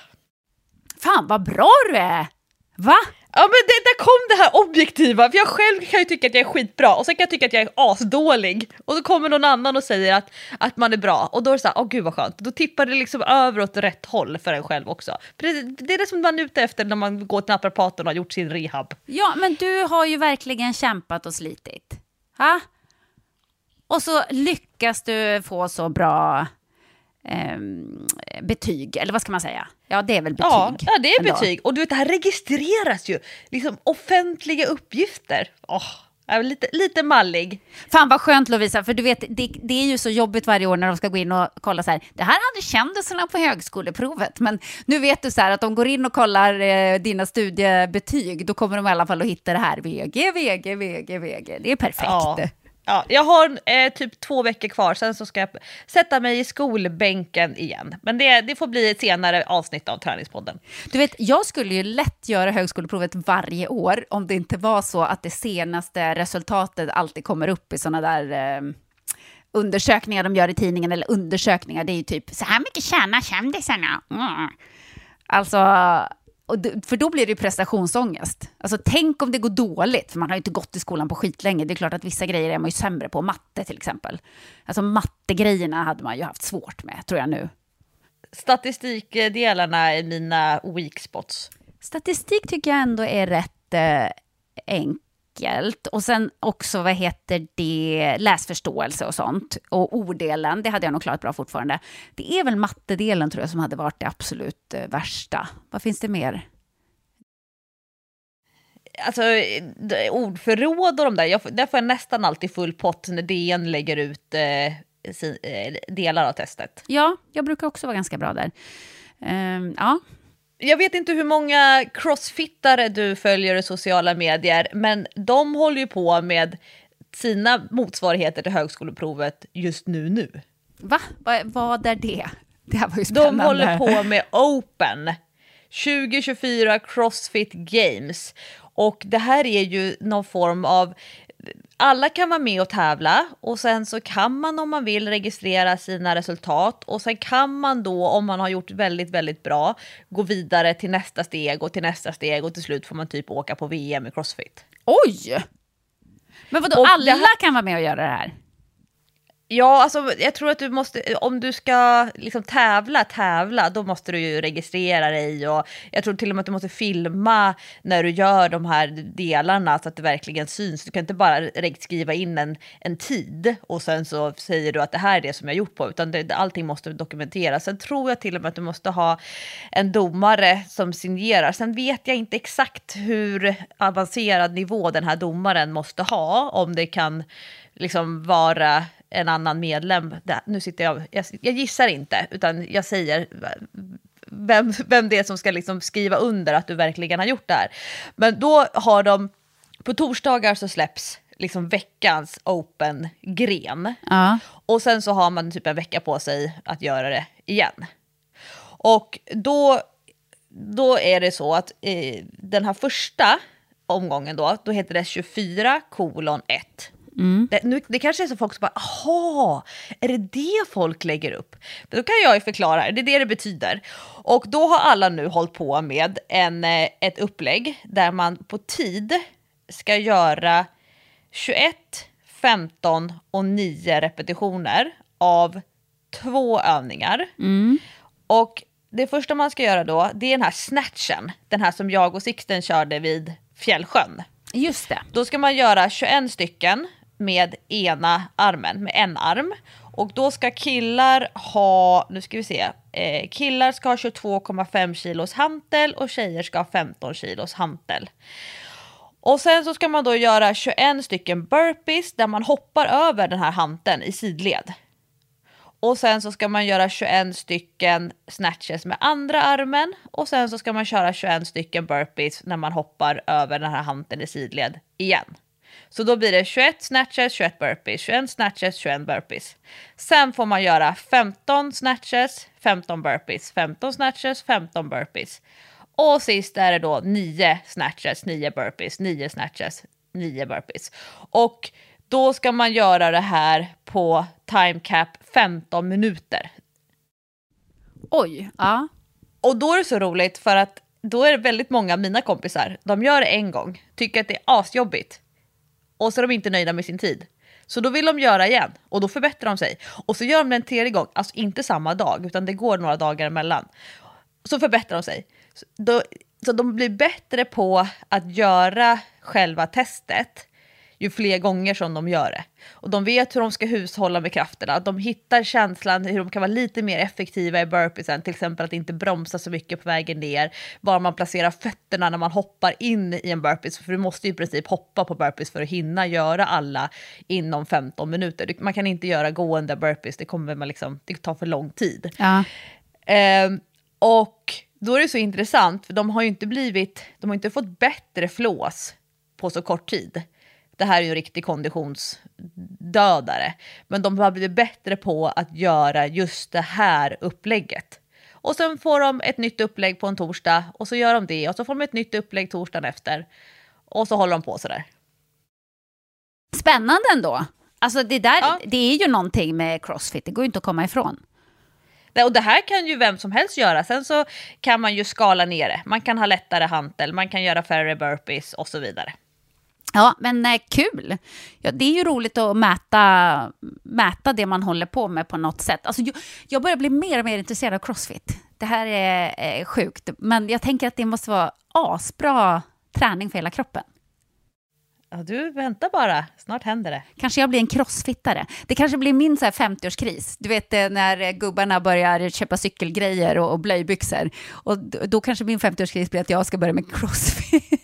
Fan vad bra du är! Va? Ja, men det, där kom det här objektiva. För jag själv kan ju tycka att jag är skitbra och sen kan jag tycka att jag är asdålig. Och så kommer någon annan och säger att, att man är bra. Och då är det så här, åh gud vad skönt. Då tippar det liksom över åt rätt håll för en själv också. För det, det är det som man är ute efter när man går till naprapaten och har gjort sin rehab. Ja, men du har ju verkligen kämpat och slitit. Ha? Och så lyckas du få så bra eh, betyg, eller vad ska man säga? Ja, det är väl betyg. Ja, ja det är ändå. betyg. Och du vet, det här registreras ju. Liksom offentliga uppgifter. Åh, jag är lite, lite mallig. Fan vad skönt Lovisa, för du vet, det, det är ju så jobbigt varje år när de ska gå in och kolla så här. Det här hade kändisarna på högskoleprovet, men nu vet du så här att de går in och kollar eh, dina studiebetyg, då kommer de i alla fall att hitta det här. V G, V G, V G, V G. Det är perfekt. Ja. Ja, jag har eh, typ två veckor kvar, sen så ska jag sätta mig i skolbänken igen. Men det, det får bli ett senare avsnitt av Träningspodden. Du vet, jag skulle ju lätt göra högskoleprovet varje år om det inte var så att det senaste resultatet alltid kommer upp i såna där eh, undersökningar de gör i tidningen, eller undersökningar, det är ju typ så här mycket tjänar kändisarna. Mm. Alltså... Och för då blir det ju prestationsångest. Alltså tänk om det går dåligt, för man har ju inte gått i skolan på skitlänge. Det är klart att vissa grejer är man ju sämre på, matte till exempel. Alltså mattegrejerna hade man ju haft svårt med, tror jag nu. Statistikdelarna är mina weak spots. Statistik tycker jag ändå är rätt eh, enkelt. Och sen också, vad heter det, läsförståelse och sånt. Och orddelen, det hade jag nog klarat bra fortfarande. Det är väl mattedelen tror jag som hade varit det absolut eh, värsta. Vad finns det mer? Alltså ordförråd och de där, jag, där får jag nästan alltid full pott när D N lägger ut eh, si, eh, delar av testet. Ja, jag brukar också vara ganska bra där. Um, ja. Jag vet inte hur många crossfittare du följer i sociala medier, men de håller ju på med sina motsvarigheter till högskoleprovet just nu nu. Va? Va? Vad är det? Det här var ju spännande. De håller på med Open tjugo tjugofyra CrossFit Games. Och det här är ju någon form av... Alla kan vara med och tävla och sen så kan man om man vill registrera sina resultat och sen kan man då, om man har gjort väldigt väldigt bra, gå vidare till nästa steg och till nästa steg och till slut får man typ åka på V M i CrossFit. Oj! Men vadå, och alla här... kan vara med och göra det här? Ja, alltså jag tror att du måste, om du ska liksom tävla, tävla, då måste du ju registrera dig, och jag tror till och med att du måste filma när du gör de här delarna så att det verkligen syns. Du kan inte bara direkt skriva in en, en tid och sen så säger du att det här är det som jag gjort på, utan det, allting måste dokumenteras. Sen tror jag till och med att du måste ha en domare som signerar. Sen vet jag inte exakt hur avancerad nivå den här domaren måste ha, om det kan liksom vara en annan medlem. Där, nu sitter jag, jag, jag gissar inte, utan jag säger vem, vem det är som ska liksom skriva under att du verkligen har gjort det här. Men då har de, på torsdagar så släpps liksom veckans open-gren. Ja. Och sen så har man typ en vecka på sig att göra det igen. Och då, då är det så att eh, den här första omgången då, då heter det tjugofyra kolon ett. Mm. Det, nu, det kanske är så folk som bara, aha, är det det folk lägger upp? Men då kan jag ju förklara, det är det det betyder. Och då har alla nu hållit på med en, ett upplägg där man på tid ska göra tjugoett, femton och nio repetitioner av två övningar. Mm. Och det första man ska göra då, det är den här snatchen, den här som jag och Sixten körde vid Fjällsjön. Just det. Då ska man göra tjugoett stycken med ena armen, med en arm. Och då ska killar ha, nu ska vi se, eh, killar ska ha tjugotvå komma fem kilos hantel och tjejer ska ha femton kilos hantel. Och sen så ska man då göra tjugoett stycken burpees där man hoppar över den här hanteln i sidled. Och sen så ska man göra tjugoett stycken snatches med andra armen. Och sen så ska man köra tjugoett stycken burpees när man hoppar över den här hanteln i sidled igen. Så då blir det tjugoett snatches, tjugoett burpees, tjugoett snatches, tjugoett burpees. Sen får man göra femton snatches, femton burpees, femton snatches, femton burpees. Och sist är det då nio snatches, nio burpees, nio snatches, nio burpees. Och då ska man göra det här på time cap femton minuter. Oj, ja. Och då är det så roligt för att då är det väldigt många av mina kompisar, de gör det en gång, tycker att det är asjobbigt. Och så är de inte nöjda med sin tid. Så då vill de göra igen. Och då förbättrar de sig. Och så gör de den tredje gång. Alltså inte samma dag. Utan det går några dagar emellan. Så förbättrar de sig. Så, då, så de blir bättre på att göra själva testet. Ju fler gånger som de gör det. Och de vet hur de ska hushålla med krafterna. De hittar känslan hur de kan vara lite mer effektiva i burpeesen. Till exempel att inte bromsa så mycket på vägen ner. Var man placerar fötterna när man hoppar in i en burpees. För du måste ju i princip hoppa på burpees för att hinna göra alla inom femton minuter. Man kan inte göra gående burpees. Det kommer man liksom, det tar för lång tid. Ja. Um, och då är det så intressant. För de har ju inte blivit, de har inte fått bättre flås på så kort tid. Det här är ju en riktig konditionsdödare. Men de har blivit bättre på att göra just det här upplägget. Och sen får de ett nytt upplägg på en torsdag. Och så gör de det. Och så får de ett nytt upplägg torsdagen efter. Och så håller de på sådär. Spännande ändå. Alltså det där, Ja. det är ju någonting med CrossFit. Det går ju inte att komma ifrån. Och det här kan ju vem som helst göra. Sen så kan man ju skala ner det. Man kan ha lättare hantel. Man kan göra färre burpees och så vidare. Ja, men eh, kul. Ja, det är ju roligt att mäta, mäta det man håller på med på något sätt. Alltså, jag, jag börjar bli mer och mer intresserad av CrossFit. Det här är eh, sjukt. Men jag tänker att det måste vara asbra träning för hela kroppen. Ja, du vänta bara. Snart händer det. Kanske jag blir en crossfittare. Det kanske blir min så här femtioårskris. Du vet eh, när gubbarna börjar köpa cykelgrejer och, och blöjbyxor. Och då, då kanske min femtioårskris blir att jag ska börja med CrossFit.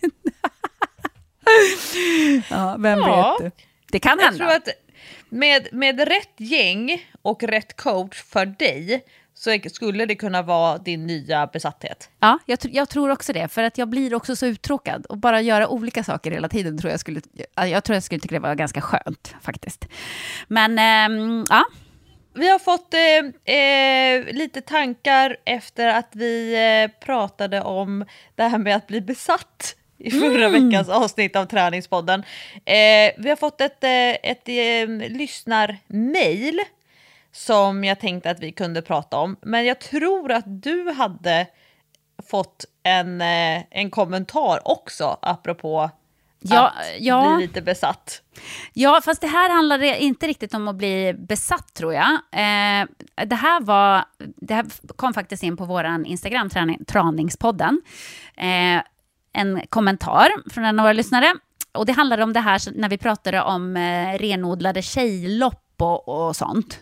Ja, vem Ja. vet? Det kan Jag hända. tror att med, med rätt gäng och rätt coach för dig så skulle det kunna vara din nya besatthet. Ja, jag, tr- jag tror också det. För att jag blir också så uttråkad. Och bara göra olika saker hela tiden tror jag skulle... Jag tror jag skulle tycka det var ganska skönt faktiskt. Men, ähm, ja. Vi har fått eh, eh, lite tankar efter att vi eh, pratade om det här med att bli besatt i förra mm. veckans avsnitt av Träningspodden. Eh, vi har fått ett, eh, ett eh, lyssnarmail som jag tänkte att vi kunde prata om. Men jag tror att du hade fått en, eh, en kommentar också apropå Ja, att ja. bli lite besatt. Ja, fast det här handlar inte riktigt om att bli besatt, tror jag. Eh, det här var, det här kom faktiskt in på våran Instagram, träning, Traningspodden. Eh, en kommentar från en av våra lyssnare. Och det handlar om det här när vi pratade om eh, renodlade tjejlopp och, och sånt.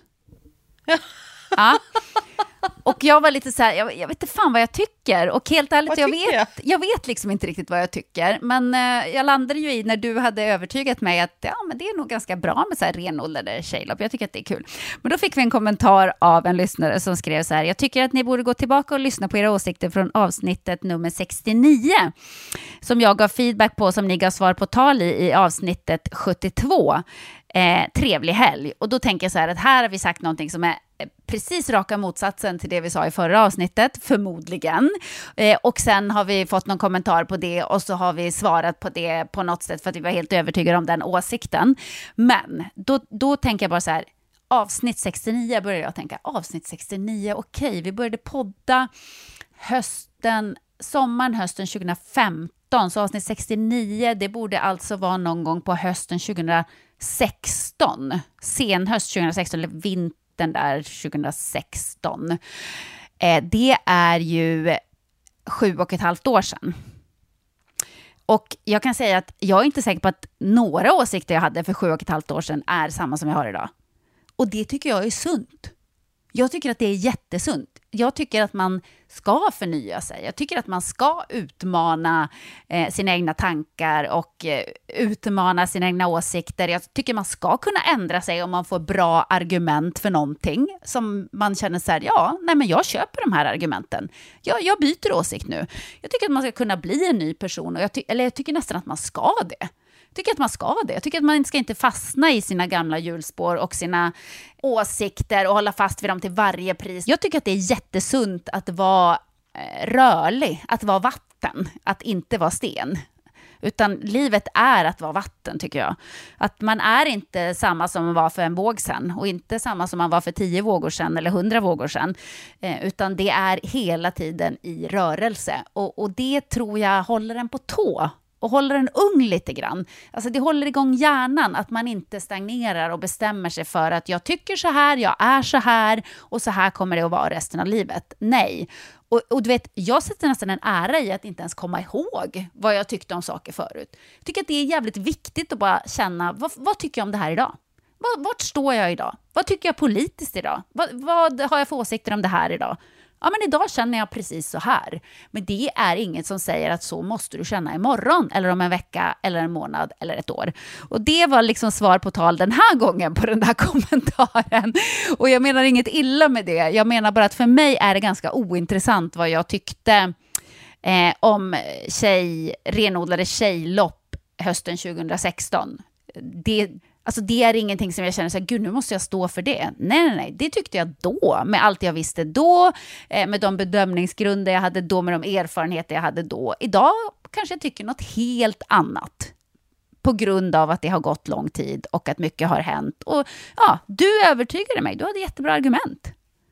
Ja. Och jag var lite så här, jag, jag vet inte fan vad jag tycker. Och helt ärligt, jag vet, jag? jag vet liksom inte riktigt vad jag tycker. Men eh, jag landade ju i när du hade övertygat mig att ja, men det är nog ganska bra med så här renodlade tjejlopp. Jag tycker att det är kul. Men då fick vi en kommentar av en lyssnare som skrev så här: jag tycker att ni borde gå tillbaka och lyssna på era åsikter från avsnittet nummer sextionio. Som jag gav feedback på, som ni gav svar på tal i, i avsnittet sjuttiotvå. Eh, trevlig helg. Och då tänker jag så här att här har vi sagt någonting som är precis raka motsatsen till det vi sa i förra avsnittet, förmodligen. Eh, och sen har vi fått någon kommentar på det och så har vi svarat på det på något sätt för att vi var helt övertygade om den åsikten. Men då, då tänker jag bara så här, avsnitt sextionio började jag tänka, avsnitt sextionio, okej, vi började podda hösten, sommaren, hösten tjugohundrafemton, så avsnitt sextionio, det borde alltså vara någon gång på hösten tjugohundrasexton, senhöst tjugohundrasexton eller vintern där tjugohundrasexton. Eh, det är ju sju och ett halvt år sedan. Och jag kan säga att jag är inte säker på att några åsikter jag hade för sju och ett halvt år sedan är samma som jag har idag. Och det tycker jag är sunt. Jag tycker att det är jättesunt. Jag tycker att man ska förnya sig. Jag tycker att man ska utmana eh, sina egna tankar och eh, utmana sina egna åsikter. Jag tycker man ska kunna ändra sig om man får bra argument för någonting som man känner så här, ja, nej men jag köper de här argumenten. Jag, jag byter åsikt nu. Jag tycker att man ska kunna bli en ny person, och jag ty- eller jag tycker nästan att man ska det. Jag tycker att man ska det. Jag tycker att man ska inte fastna i sina gamla hjulspår och sina åsikter och hålla fast vid dem till varje pris. Jag tycker att det är jättesunt att vara eh, rörlig, att vara vatten, att inte vara sten. Utan livet är att vara vatten, tycker jag. Att man är inte samma som man var för en våg sedan och inte samma som man var för tio vågor sedan eller hundra vågor sedan. Eh, utan det är hela tiden i rörelse. Och, och det tror jag håller en på tå. Och håller en ung lite grann. Alltså det håller igång hjärnan, att man inte stagnerar och bestämmer sig för att jag tycker så här, jag är så här och så här kommer det att vara resten av livet. Nej. Och, och du vet, jag sätter nästan en ära i att inte ens komma ihåg vad jag tyckte om saker förut. Jag tycker att det är jävligt viktigt att bara känna, vad, vad tycker jag om det här idag? Vart står jag idag? Vad tycker jag politiskt idag? Vad, vad har jag för åsikter om det här idag? Ja, men idag känner jag precis så här. Men det är inget som säger att så måste du känna imorgon eller om en vecka eller en månad eller ett år. Och det var liksom svar på tal den här gången på den där kommentaren. Och jag menar inget illa med det. Jag menar bara att för mig är det ganska ointressant vad jag tyckte eh, om tjej, renodlade tjejlopp hösten tjugohundrasexton. Det Alltså det är ingenting som jag känner så här, gud nu måste jag stå för det. Nej, nej, nej. Det tyckte jag då, med allt jag visste då, eh, med de bedömningsgrunder jag hade då, med de erfarenheter jag hade då. Idag kanske jag tycker något helt annat. På grund av att det har gått lång tid och att mycket har hänt. Och ja, du övertygade mig. Du hade jättebra argument.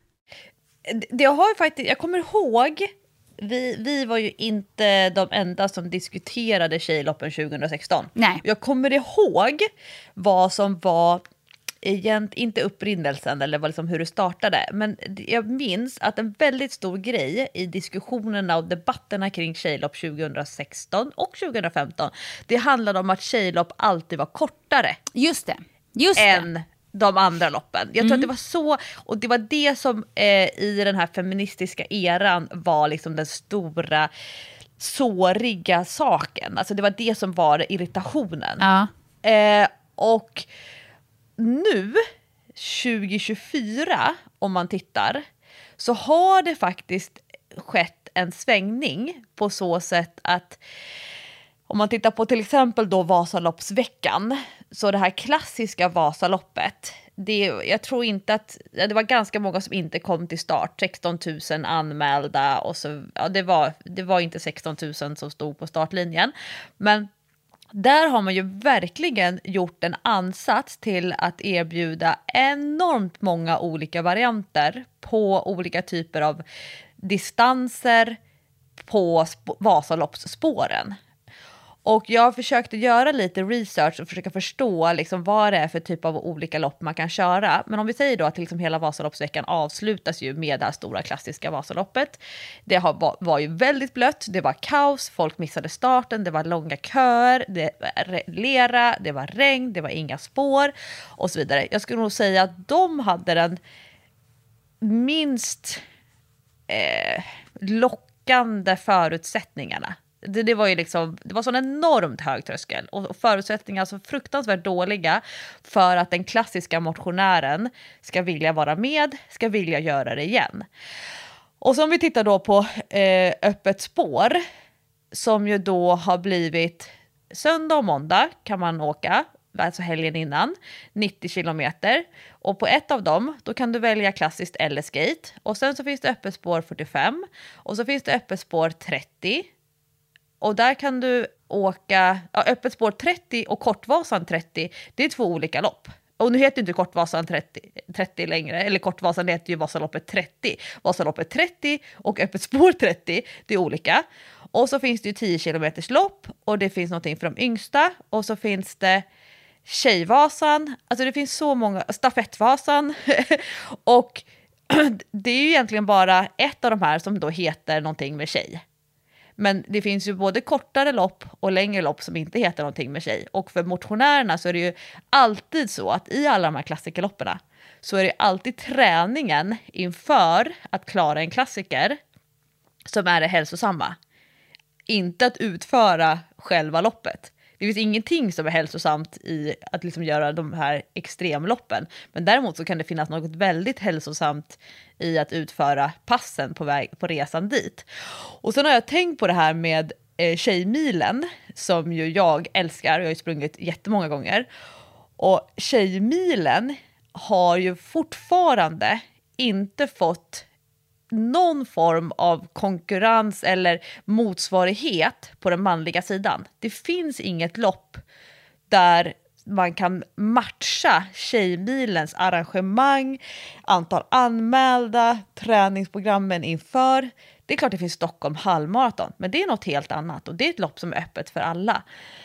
Det har faktiskt, jag kommer ihåg, vi, vi var ju inte de enda som diskuterade tjejloppen tjugohundrasexton. Nej. Jag kommer ihåg vad som var egent, inte upprinnelsen eller vad liksom hur det startade, men jag minns att en väldigt stor grej i diskussionerna och debatterna kring tjejlopp tjugohundrasexton och tjugohundrafemton, det handlade om att tjejlopp alltid var kortare. Just det. Just än det. de andra loppen. Jag tror Mm. att det var så, och det var det som eh, i den här feministiska eran var liksom den stora såriga saken. Alltså det var det som var irritationen. Ja. Eh, och nu, tjugo tjugofyra, om man tittar, så har det faktiskt skett en svängning på så sätt att om man tittar på till exempel då Vasaloppsveckan, så det här klassiska Vasaloppet, det, jag tror inte att, det var ganska många som inte kom till start, sexton tusen anmälda och så, ja, det var, det var inte sexton tusen som stod på startlinjen, men där har man ju verkligen gjort en ansats till att erbjuda enormt många olika varianter på olika typer av distanser på sp- Vasaloppsspåren. Och jag försökte göra lite research och försöka förstå liksom vad det är för typ av olika lopp man kan köra. Men om vi säger då att liksom hela Vasaloppsveckan avslutas ju med det här stora klassiska Vasaloppet. Det har, var ju väldigt blött, det var kaos, folk missade starten, det var långa köer, det var lera, det var regn, det var inga spår och så vidare. Jag skulle nog säga att de hade den minst eh, lockande förutsättningarna. Det, det var ju liksom, det var sån enormt hög tröskel och förutsättningar så fruktansvärt dåliga för att den klassiska motionären ska vilja vara med, ska vilja göra det igen. Och så om vi tittar då på eh, öppet spår som ju då har blivit söndag och måndag kan man åka, alltså helgen innan, nittio kilometer. Och på ett av dem, då kan du välja klassiskt eller skate. Och sen så finns det öppet spår fyrtiofem och så finns det öppet spår trettio. Och där kan du åka, ja, öppet spår trettio och Kortvasan trettio, det är två olika lopp. Och nu heter inte Kortvasan trettio, trettio längre, eller Kortvasan heter ju Vasaloppet trettio. Vasaloppet trettio och öppet spår trettio, det är olika. Och så finns det ju tio kilometers lopp och det finns någonting för de yngsta. Och så finns det Tjejvasan, alltså det finns så många, Stafettvasan. Och det är ju egentligen bara ett av de här som då heter någonting med tjej. Men det finns ju både kortare lopp och längre lopp som inte heter någonting med tjej. Och för motionärerna så är det ju alltid så att i alla de här klassikerlopperna så är det alltid träningen inför att klara en klassiker som är det hälsosamma. Inte att utföra själva loppet. Det finns ingenting som är hälsosamt i att liksom göra de här extremloppen. Men däremot så kan det finnas något väldigt hälsosamt i att utföra passen på, väg, på resan dit. Och sen har jag tänkt på det här med eh, Tjejmilen som ju jag älskar. Jag har ju sprungit jättemånga gånger. Och Tjejmilen har ju fortfarande inte fått någon form av konkurrens eller motsvarighet på den manliga sidan. Det finns inget lopp där man kan matcha Tjejmilens arrangemang, antal anmälda, träningsprogrammen inför. Det är klart det finns Stockholm halvmaraton, men det är något helt annat och det är ett lopp som är öppet för alla.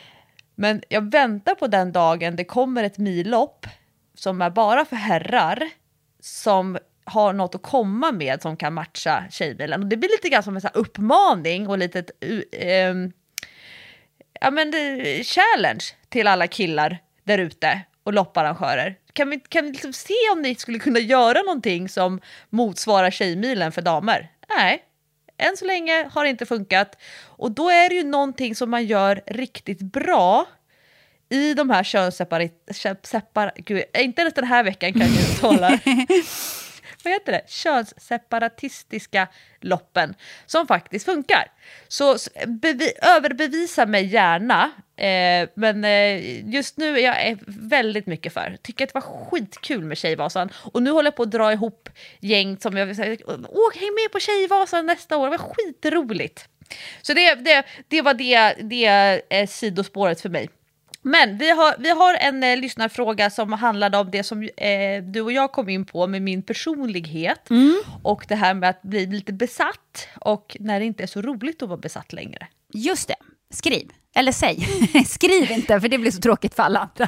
Men jag väntar på den dagen det kommer ett millopp som är bara för herrar som har något att komma med som kan matcha Tjejmilen. Och det blir lite grann som en så här uppmaning och lite äh, ja, men, challenge till alla killar där ute och lopparrangörer. Kan vi, kan vi liksom se om ni skulle kunna göra någonting som motsvarar Tjejmilen för damer? Nej, än så länge har det inte funkat. Och då är det ju någonting som man gör riktigt bra i de här könsseparat... Separ, gud, inte ens den här veckan kan jag uttala. Vad heter det? Könsseparatistiska loppen som faktiskt funkar. Så bevi- överbevisa mig gärna. Eh, men eh, just nu är jag väldigt mycket för. Tycker att det var skitkul med Tjejvasan. Och nu håller jag på att dra ihop gäng som jag vill säga. Åh, häng med på Tjejvasan nästa år. Det var skitroligt. Så det, det, det var det, det eh, sidospåret för mig. Men vi har, vi har en eh, lyssnarfråga som handlade om det som eh, du och jag kom in på med min personlighet. Mm. Och det här med att bli lite besatt och när det inte är så roligt att vara besatt längre. Just det, skriv. Eller säg. Skriv inte för det blir så tråkigt för alla andra.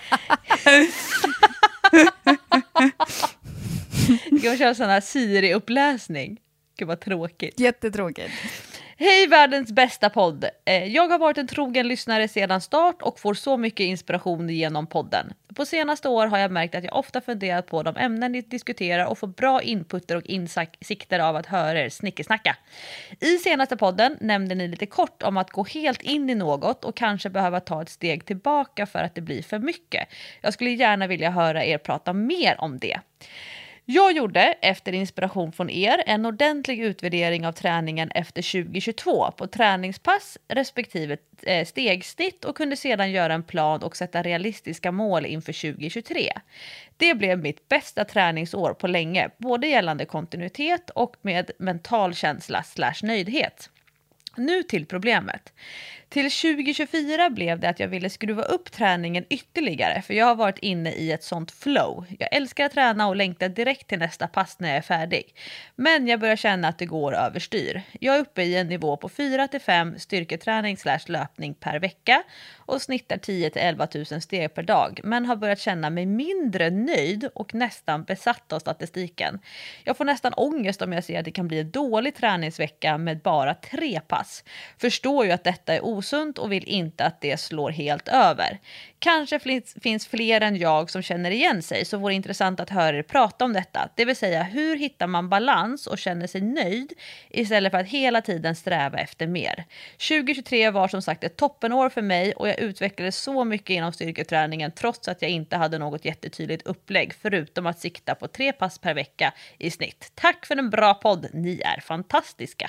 Ska man köra sån här Siri-uppläsning? Gud vad tråkigt. Jättetråkigt. Hej världens bästa podd. Jag har varit en trogen lyssnare sedan start och får så mycket inspiration genom podden. På senaste år har jag märkt att jag ofta funderat på de ämnen ni diskuterar och får bra inputter och insikter av att höra er snickesnacka. I senaste podden nämnde ni lite kort om att gå helt in i något och kanske behöva ta ett steg tillbaka för att det blir för mycket. Jag skulle gärna vilja höra er prata mer om det. Jag gjorde, efter inspiration från er, en ordentlig utvärdering av träningen efter tjugo tjugotvå på träningspass respektive stegsnitt och kunde sedan göra en plan och sätta realistiska mål inför tjugo tjugotre. Det blev mitt bästa träningsår på länge, både gällande kontinuitet och med mental känsla slash nöjdhet. Nu till problemet. Till tjugo tjugofyra blev det att jag ville skruva upp träningen ytterligare, för jag har varit inne i ett sånt flow. Jag älskar att träna och längtar direkt till nästa pass när jag är färdig. Men jag börjar känna att det går överstyr. Jag är uppe i en nivå på fyra till fem styrketräning slash löpning per vecka och snittar tio till elva tusen steg per dag, men har börjat känna mig mindre nöjd och nästan besatt av statistiken. Jag får nästan ångest om jag ser att det kan bli en dålig träningsvecka med bara tre pass. Förstår ju att detta är osunt och vill inte att det slår helt över. Kanske finns fler än jag som känner igen sig, så vore det intressant att höra er prata om detta. Det vill säga, hur hittar man balans och känner sig nöjd istället för att hela tiden sträva efter mer. tjugo tjugotre var som sagt ett toppenår för mig och jag utvecklades så mycket inom styrketräningen trots att jag inte hade något jättetydligt upplägg förutom att sikta på tre pass per vecka i snitt. Tack för en bra podd, ni är fantastiska.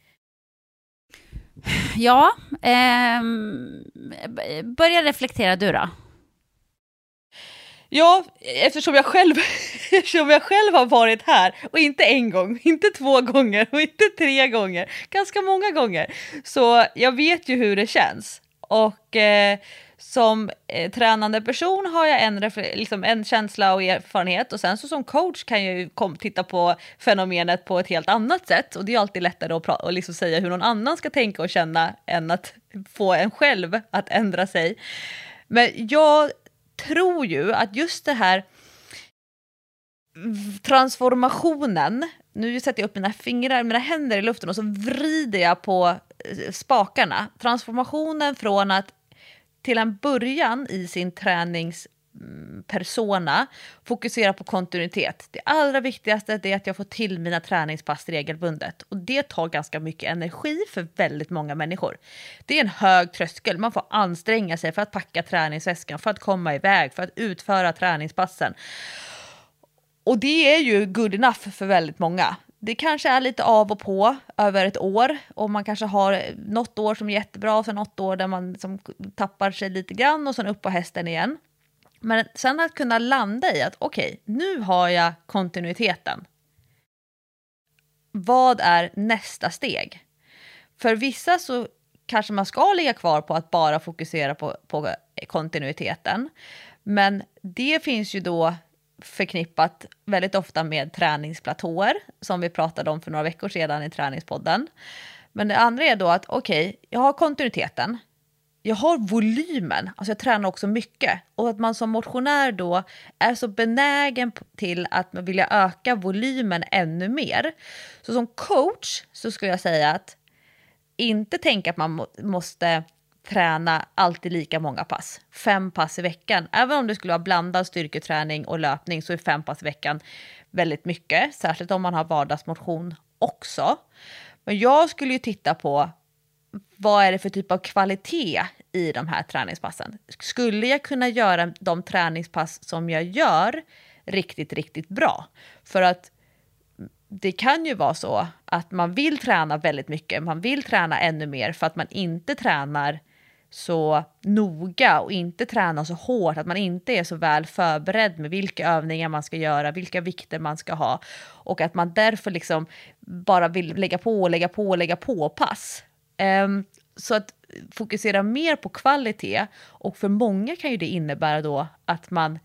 Ja, eh, börja reflektera du då. Ja, eftersom jag själv eftersom jag själv har varit här och inte en gång, inte två gånger och inte tre gånger, ganska många gånger. Så jag vet ju hur det känns. Och eh, som eh, tränande person har jag en, liksom en känsla och erfarenhet, och sen så som coach kan jag ju kom, titta på fenomenet på ett helt annat sätt, och det är alltid lättare att, pra- att liksom säga hur någon annan ska tänka och känna än att få en själv att ändra sig. Men jag tror ju att just det här transformationen, nu sätter jag upp mina fingrar, mina händer i luften och så vrider jag på spakarna. Transformationen från att till en början i sin träningspersona fokusera på kontinuitet. Det allra viktigaste är att jag får till mina träningspass regelbundet. Och det tar ganska mycket energi för väldigt många människor. Det är en hög tröskel. Man får anstränga sig för att packa träningsväskan, för att komma iväg, för att utföra träningspassen. Och det är ju good enough för väldigt många. Det kanske är lite av och på över ett år, och man kanske har något år som är jättebra och sen något år där man som tappar sig lite grann och sen upp på hästen igen. Men sen att kunna landa i att okej, okay, nu har jag kontinuiteten. Vad är nästa steg? För vissa så kanske man ska ligga kvar på att bara fokusera på, på kontinuiteten. Men det finns ju då förknippat väldigt ofta med träningsplatåer som vi pratade om för några veckor sedan i träningspodden. Men det andra är då att okej, okay, jag har kontinuiteten, jag har volymen, alltså jag tränar också mycket, och att man som motionär då är så benägen till att man vill öka volymen ännu mer. Så som coach så skulle jag säga att inte tänka att man må- måste träna alltid lika många pass. Fem pass i veckan. Även om det skulle vara blandad styrketräning och löpning så är fem pass i veckan väldigt mycket. Särskilt om man har vardagsmotion också. Men jag skulle ju titta på vad är det för typ av kvalitet i de här träningspassen. Skulle jag kunna göra de träningspass som jag gör riktigt, riktigt bra? För att det kan ju vara så att man vill träna väldigt mycket. Man vill träna ännu mer för att man inte tränar så noga och inte tränar så hårt, att man inte är så väl förberedd med vilka övningar man ska göra, vilka vikter man ska ha, och att man därför liksom bara vill lägga på och lägga på och lägga på pass. Um, så att fokusera mer på kvalitet, och för många kan ju det innebära då att man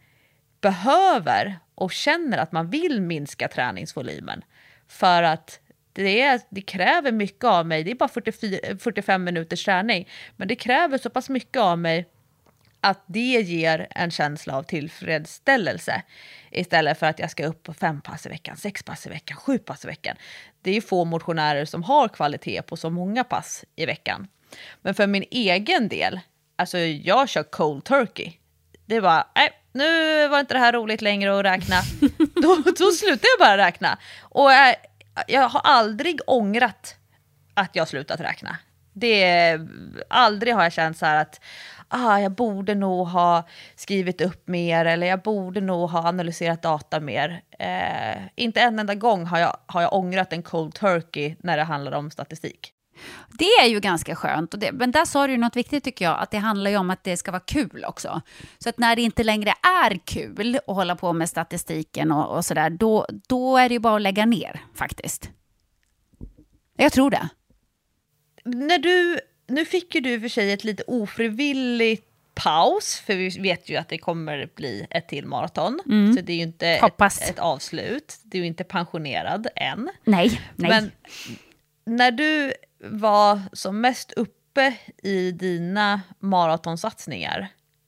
behöver och känner att man vill minska träningsvolymen för att Det, är, det kräver mycket av mig. Det är bara fyrtiofyra, fyrtiofem minuters träning. Men det kräver så pass mycket av mig att det ger en känsla av tillfredsställelse. Istället för att jag ska upp på fem pass i veckan, sex pass i veckan, sju pass i veckan. Det är få motionärer som har kvalitet på så många pass i veckan. Men för min egen del, alltså jag kör cold turkey. Det var, nej, nu var inte det här roligt längre att räkna. då, då slutar jag bara räkna. Och äh, jag har aldrig ångrat att jag slutat räkna. Det är, aldrig har jag känt så här att ah, jag borde nog ha skrivit upp mer, eller jag borde nog ha analyserat data mer. Eh, inte en enda gång har jag, har jag ångrat en cold turkey när det handlar om statistik. Det är ju ganska skönt. Och det, men där sa du ju något viktigt tycker jag. Att det handlar ju om att det ska vara kul också. Så att när det inte längre är kul att hålla på med statistiken och, och sådär. Då, då är det ju bara att lägga ner faktiskt. Jag tror det. När du, nu fick ju du för sig ett lite ofrivilligt paus, för vi vet ju att det kommer bli ett till maraton. Mm. Så det är ju inte ett, ett avslut. Du är ju inte pensionerad än. Nej, nej. Men när du var som mest uppe i dina maratonsatsningar,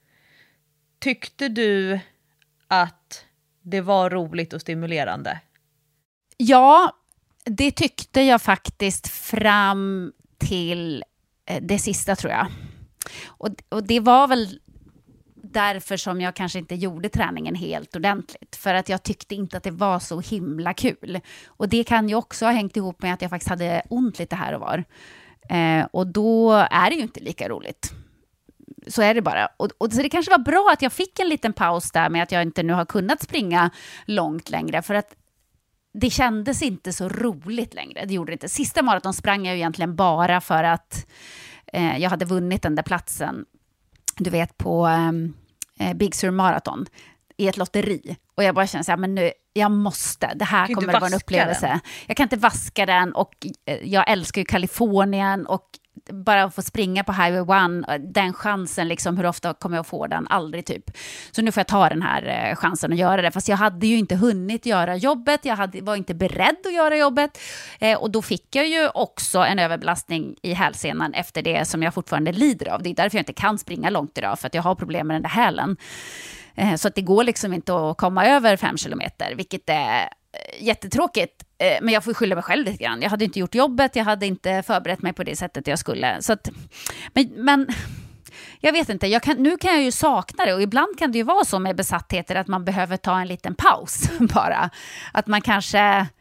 tyckte du att det var roligt och stimulerande? Ja, det tyckte jag faktiskt fram till det sista, tror jag. Och, och det var väl därför som jag kanske inte gjorde träningen helt ordentligt. För att jag tyckte inte att det var så himla kul. Och det kan ju också ha hängt ihop med att jag faktiskt hade ont lite här och var. Eh, och då är det ju inte lika roligt. Så är det bara. Och, och så det kanske var bra att jag fick en liten paus där med att jag inte nu har kunnat springa långt längre. För att det kändes inte så roligt längre. Det gjorde det inte. Sista maraton sprang jag ju egentligen bara för att eh, jag hade vunnit den där platsen. Du vet, på eh, Big Sur Marathon i ett lotteri. Och jag bara kände så här, men nu, jag måste. Det här kommer att vara en upplevelse. Den. Jag kan inte vaska den, och eh, jag älskar ju Kalifornien, och bara att få springa på Highway One, den chansen, liksom, hur ofta kommer jag att få den? Aldrig typ. Så nu får jag ta den här eh, chansen att göra det. Fast jag hade ju inte hunnit göra jobbet, jag hade, var inte beredd att göra jobbet. Eh, och då fick jag ju också en överbelastning i hälsenan efter det som jag fortfarande lider av. Det är därför jag inte kan springa långt idag, för att jag har problem med den där hälen. Eh, så att det går liksom inte att komma över fem kilometer, vilket är jättetråkigt. Men jag får skylla mig själv lite grann. Jag hade inte gjort jobbet, jag hade inte förberett mig på det sättet jag skulle. Så att, men, men jag vet inte, jag kan, nu kan jag ju sakna det. Och ibland kan det ju vara så med besattheter att man behöver ta en liten paus bara. Att man kanske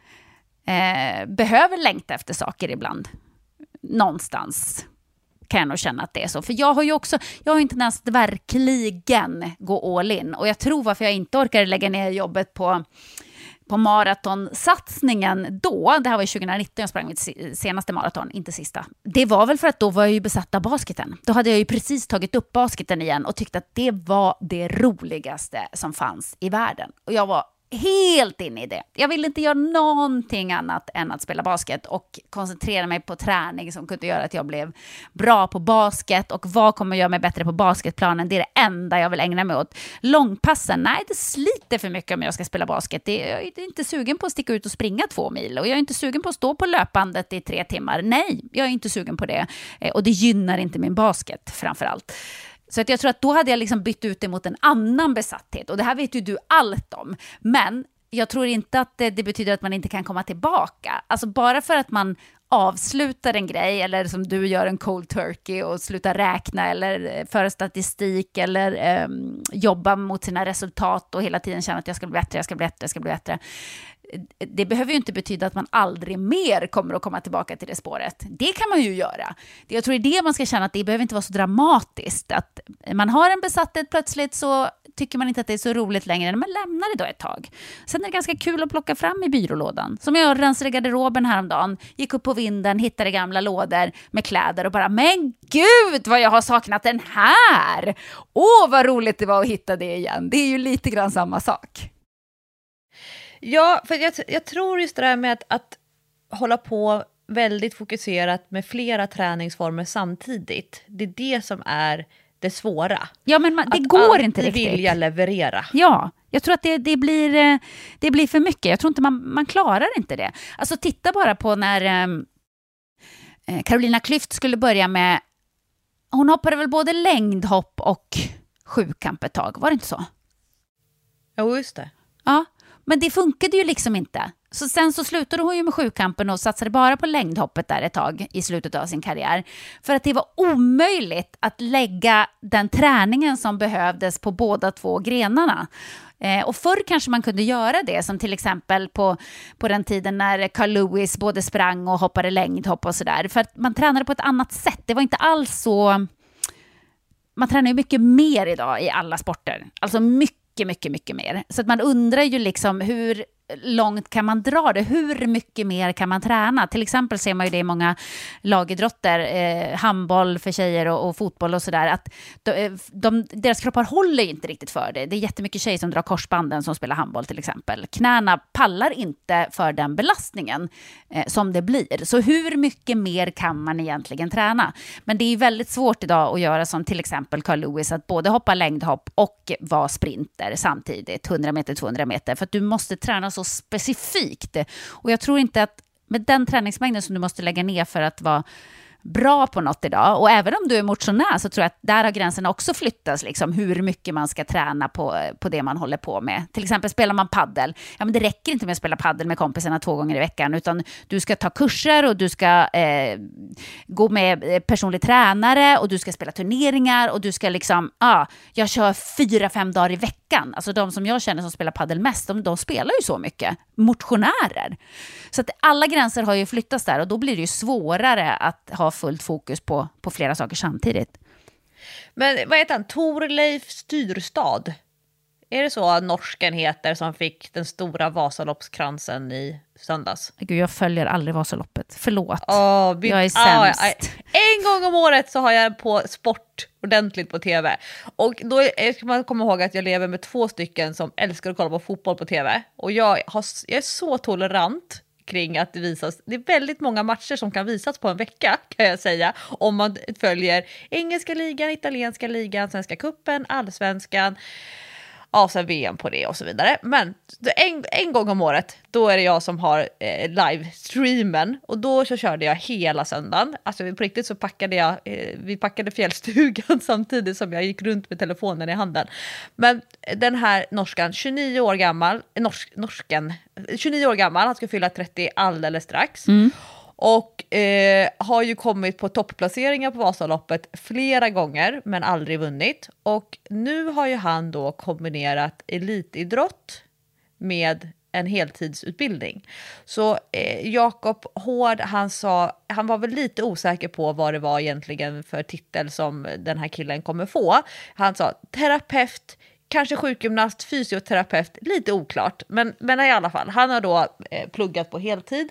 eh, behöver längta efter saker ibland. Någonstans kan jag nog känna att det är så. För jag har ju också, jag har inte ens verkligen gå all in. Och jag tror varför jag inte orkar lägga ner jobbet på på maratonsatsningen då, det här var ju tjugonitton, jag sprang mitt senaste maraton, inte sista. Det var väl för att då var jag ju besatt av basketen. Då hade jag ju precis tagit upp basketen igen och tyckte att det var det roligaste som fanns i världen. Och jag var helt inne i det. Jag ville inte göra någonting annat än att spela basket och koncentrera mig på träning som kunde göra att jag blev bra på basket. Och vad kommer göra mig bättre på basketplanen? Det är det enda jag vill ägna mig åt. Långpassen, nej, det sliter för mycket om jag ska spela basket. Det är, jag är inte sugen på att sticka ut och springa två mil. Och jag är inte sugen på att stå på löpbandet i tre timmar. Nej, jag är inte sugen på det. Och det gynnar inte min basket framförallt. Så att jag tror att då hade jag liksom bytt ut det mot en annan besatthet. Och det här vet ju du allt om. Men jag tror inte att det, det betyder att man inte kan komma tillbaka. Alltså bara för att man avslutar en grej, eller som du gör en cold turkey och slutar räkna eller föra statistik eller eh, jobba mot sina resultat och hela tiden känna att jag ska bli bättre, jag ska bli bättre, jag ska bli bättre. Det behöver ju inte betyda att man aldrig mer kommer att komma tillbaka till det spåret. Det kan man ju göra. Jag tror det är det man ska känna, att det behöver inte vara så dramatiskt. Att man har en besatthet plötsligt, så tycker man inte att det är så roligt längre. Men man lämnar det då ett tag. Sen är det ganska kul att plocka fram i byrålådan. Som jag rensade garderoben häromdagen. Gick upp på vinden, hittade gamla lådor med kläder och bara, men gud vad jag har saknat den här! Åh, vad roligt det var att hitta det igen. Det är ju lite grann samma sak. Ja, för jag, jag tror just det där med att, att hålla på väldigt fokuserat med flera träningsformer samtidigt. Det är det som är det svåra. Ja, men man, det att går inte riktigt. Att vilja leverera. Ja, jag tror att det, det, blir, det blir för mycket. Jag tror inte man, man klarar inte det. Alltså titta bara på när eh, Carolina Klüft skulle börja med, hon hoppade väl både längdhopp och sjukamp ett tag, var det inte så? Jo, just det. Ja. Men det funkade ju liksom inte. Så sen så slutade hon ju med sjukampen och satsade bara på längdhoppet där ett tag i slutet av sin karriär. För att det var omöjligt att lägga den träningen som behövdes på båda två grenarna. Eh, och förr kanske man kunde göra det, som till exempel på, på den tiden när Carl Lewis både sprang och hoppade längdhopp och sådär. För att man tränade på ett annat sätt. Det var inte alls så... Man tränar ju mycket mer idag i alla sporter. Alltså mycket Mycket, mycket, mycket mer. Så att man undrar ju liksom hur, långt kan man dra det? Hur mycket mer kan man träna? Till exempel ser man ju det i många lagidrotter, eh, handboll för tjejer och, och fotboll och sådär, att de, de, deras kroppar håller inte riktigt för det. Det är jättemycket tjejer som drar korsbanden som spelar handboll till exempel. Knäna pallar inte för den belastningen eh, som det blir. Så hur mycket mer kan man egentligen träna? Men det är väldigt svårt idag att göra som till exempel Carl Lewis, att både hoppa längdhopp och vara sprinter samtidigt, hundra meter, tvåhundra meter, för att du måste träna så specifikt. Och jag tror inte att med den träningsmängden som du måste lägga ner för att vara bra på något idag, och även om du är motionär så tror jag att där har gränserna också flyttats, liksom, hur mycket man ska träna på, på det man håller på med. Till exempel spelar man paddel, ja, men det räcker inte med att spela paddel med kompisarna två gånger i veckan, utan du ska ta kurser och du ska eh, gå med personlig tränare och du ska spela turneringar och du ska liksom, ja, jag kör fyra, fem dagar i veckan. Alltså de som jag känner som spelar paddel mest, de, de spelar ju så mycket. Motionärer. Så att alla gränser har ju flyttats där, och då blir det ju svårare att ha fullt fokus på, på flera saker samtidigt. Men vad heter han? Torleif Styrstad. Är det så norsken heter som fick den stora Vasaloppskransen i söndags? Gud, jag följer aldrig Vasaloppet. Förlåt. Oh, vi, jag är sämst. Ah, en gång om året så har jag på sport ordentligt på tv. Och då ska man komma ihåg att jag lever med två stycken som älskar att kolla på fotboll på tv. Och jag, har, jag är så tolerant kring att det visas. Det är väldigt många matcher som kan visas på en vecka, kan jag säga, om man följer engelska ligan, italienska ligan, svenska kuppen, allsvenskan, ja, sen V M på det och så vidare. Men en, en gång om året, då är det jag som har eh, livestreamen, och då så körde jag hela söndagen. Alltså på riktigt så packade jag, eh, vi packade fjällstugan samtidigt som jag gick runt med telefonen i handen. Men den här norskan, tjugonio år gammal, norsk, norsken, tjugonio år gammal, han ska fylla trettio alldeles strax. Mm. Och eh, har ju kommit på toppplaceringar på Vasaloppet flera gånger, men aldrig vunnit. Och nu har ju han då kombinerat elitidrott med en heltidsutbildning. Så eh, Jakob Hård, han sa, han var väl lite osäker på vad det var egentligen för titel som den här killen kommer få. Han sa terapeut, kanske sjukgymnast, fysioterapeut, lite oklart. Men, men i alla fall, han har då eh, pluggat på heltid.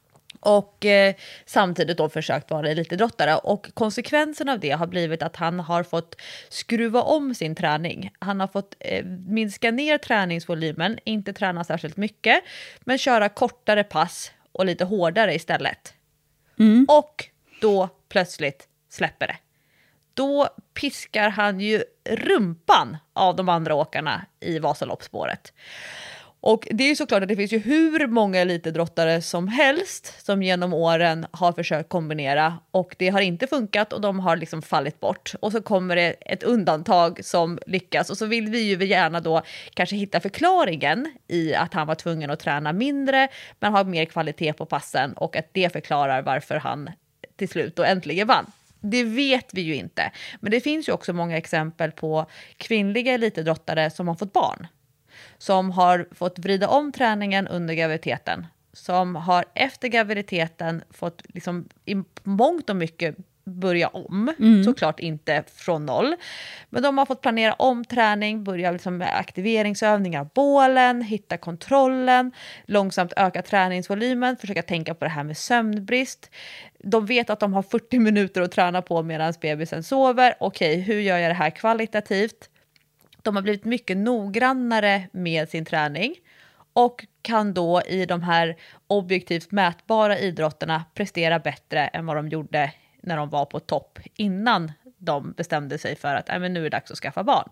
Och eh, samtidigt då försökt vara elitidrottare. Och konsekvensen av det har blivit att han har fått skruva om sin träning. Han har fått eh, minska ner träningsvolymen, inte träna särskilt mycket, men köra kortare pass och lite hårdare istället. Mm. Och då plötsligt släpper det. Då piskar han ju rumpan av de andra åkarna i Vasaloppsspåret. Och det är ju såklart att det finns ju hur många elitidrottare som helst som genom åren har försökt kombinera, och det har inte funkat och de har liksom fallit bort. Och så kommer det ett undantag som lyckas, och så vill vi ju gärna då kanske hitta förklaringen i att han var tvungen att träna mindre men ha mer kvalitet på passen, och att det förklarar varför han till slut och äntligen vann. Det vet vi ju inte. Men det finns ju också många exempel på kvinnliga elitidrottare som har fått barn, som har fått vrida om träningen under graviditeten, som har efter graviditeten fått liksom i mångt och mycket börja om, mm. såklart inte från noll, men de har fått planera om träning, börja liksom med aktiveringsövningar, bålen, hitta kontrollen, långsamt öka träningsvolymen, försöka tänka på det här med sömnbrist. De vet att de har fyrtio minuter att träna på medan bebisen sover. Okej, hur gör jag det här kvalitativt? De har blivit mycket noggrannare med sin träning och kan då i de här objektivt mätbara idrotterna prestera bättre än vad de gjorde när de var på topp innan de bestämde sig för att äh, men nu är det dags att skaffa barn.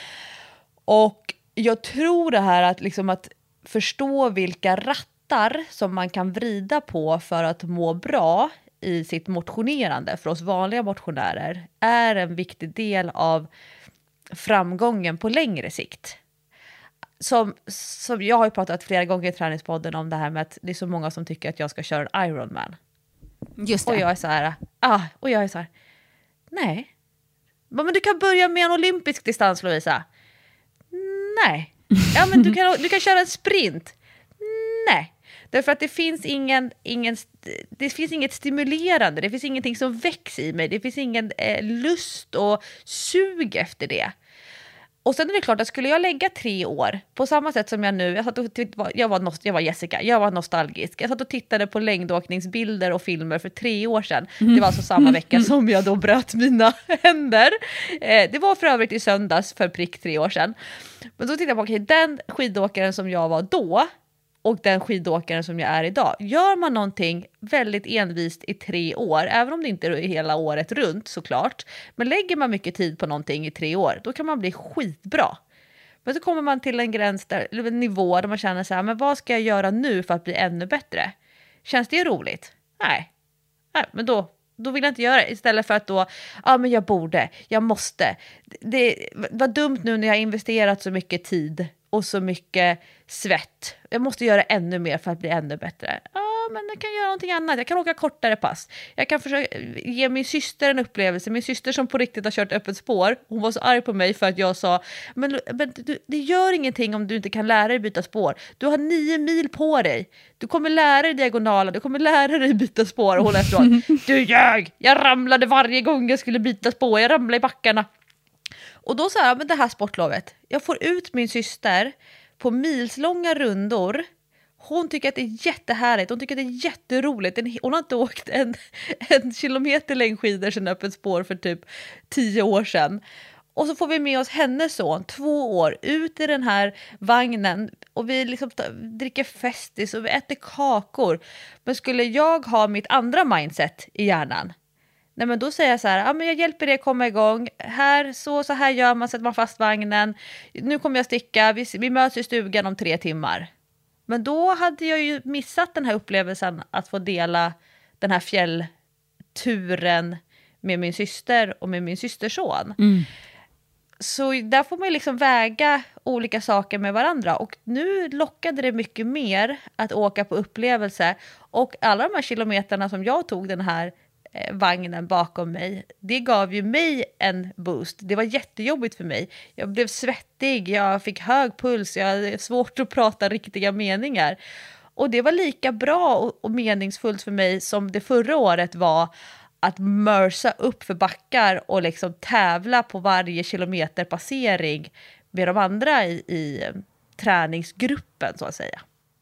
Och jag tror det här att, liksom att förstå vilka rattar som man kan vrida på för att må bra i sitt motionerande för oss vanliga motionärer är en viktig del av framgången på längre sikt. Som, som jag har ju pratat flera gånger i träningspodden om det här med att det är så många som tycker att jag ska köra en Ironman. Just det. Och jag är så här, ah, och jag är så här, nej. Men du kan börja med en olympisk distans, Lovisa. Nej. Ja, men du kan, du kan köra en sprint. Nej. Därför att det finns ingen, ingen det finns inget stimulerande, det finns ingenting som växer i mig, det finns ingen eh, lust och sug efter det. Och sen är det klart att skulle jag lägga tre år på samma sätt som jag nu, jag, satt och titt- jag, var, nost- jag var Jessica, jag var nostalgisk. Jag satt och tittade på längdåkningsbilder och filmer för tre år sedan. Det var alltså samma vecka som jag då bröt mina händer. Eh, det var för övrigt i söndags för prick tre år sedan. Men då tittade jag på, okej, den skidåkaren som jag var då och den skidåkaren som jag är idag. Gör man någonting väldigt envist i tre år, även om det inte är hela året runt såklart, men lägger man mycket tid på någonting i tre år, då kan man bli skitbra. Men så kommer man till en gräns där, eller en nivå där man känner så här, men vad ska jag göra nu för att bli ännu bättre? Känns det roligt? Nej. Nej, men då, då vill jag inte göra det. Istället för att då, ja men jag borde, jag måste. Det var dumt nu när jag har investerat så mycket tid och så mycket svett. Jag måste göra ännu mer för att bli ännu bättre. Ja, men jag kan göra någonting annat. Jag kan åka kortare pass. Jag kan försöka ge min syster en upplevelse. Min syster som på riktigt har kört öppet spår. Hon var så arg på mig för att jag sa, men, men du, det gör ingenting om du inte kan lära dig byta spår. Du har nio mil på dig. Du kommer lära dig diagonala. Du kommer lära dig byta spår. Och hon efteråt, du ljög! Jag ramlade varje gång jag skulle byta spår. Jag ramlade i backarna. Och då sa jag, men det här sportlovet, jag får ut min syster på milslånga rundor. Hon tycker att det är jättehärligt, hon tycker att det är jätteroligt. Hon har inte åkt en, en kilometer längdskidor sedan öppet spår för typ tio år sedan. Och så får vi med oss hennes son, två år, ut i den här vagnen. Och vi liksom dricker festis och vi äter kakor. Men skulle jag ha mitt andra mindset i hjärnan, nej, men då säger jag så här, ja, men jag hjälper dig komma igång. Här, så, så här gör man, sätter man fast vagnen. Nu kommer jag sticka, vi, vi möts i stugan om tre timmar. Men då hade jag ju missat den här upplevelsen att få dela den här fjällturen med min syster och med min systerson. Mm. Så där får man ju liksom väga olika saker med varandra. Och nu lockade det mycket mer att åka på upplevelse. Och alla de här kilometerna som jag tog den här vagnen bakom mig, det gav ju mig en boost. Det var jättejobbigt för mig. Jag blev svettig, jag fick hög puls, jag hade svårt att prata riktiga meningar. Och det var lika bra och, och meningsfullt för mig som det förra året var att mörsa upp för backar och liksom tävla på varje kilometer passering med de andra i, i träningsgruppen så att säga.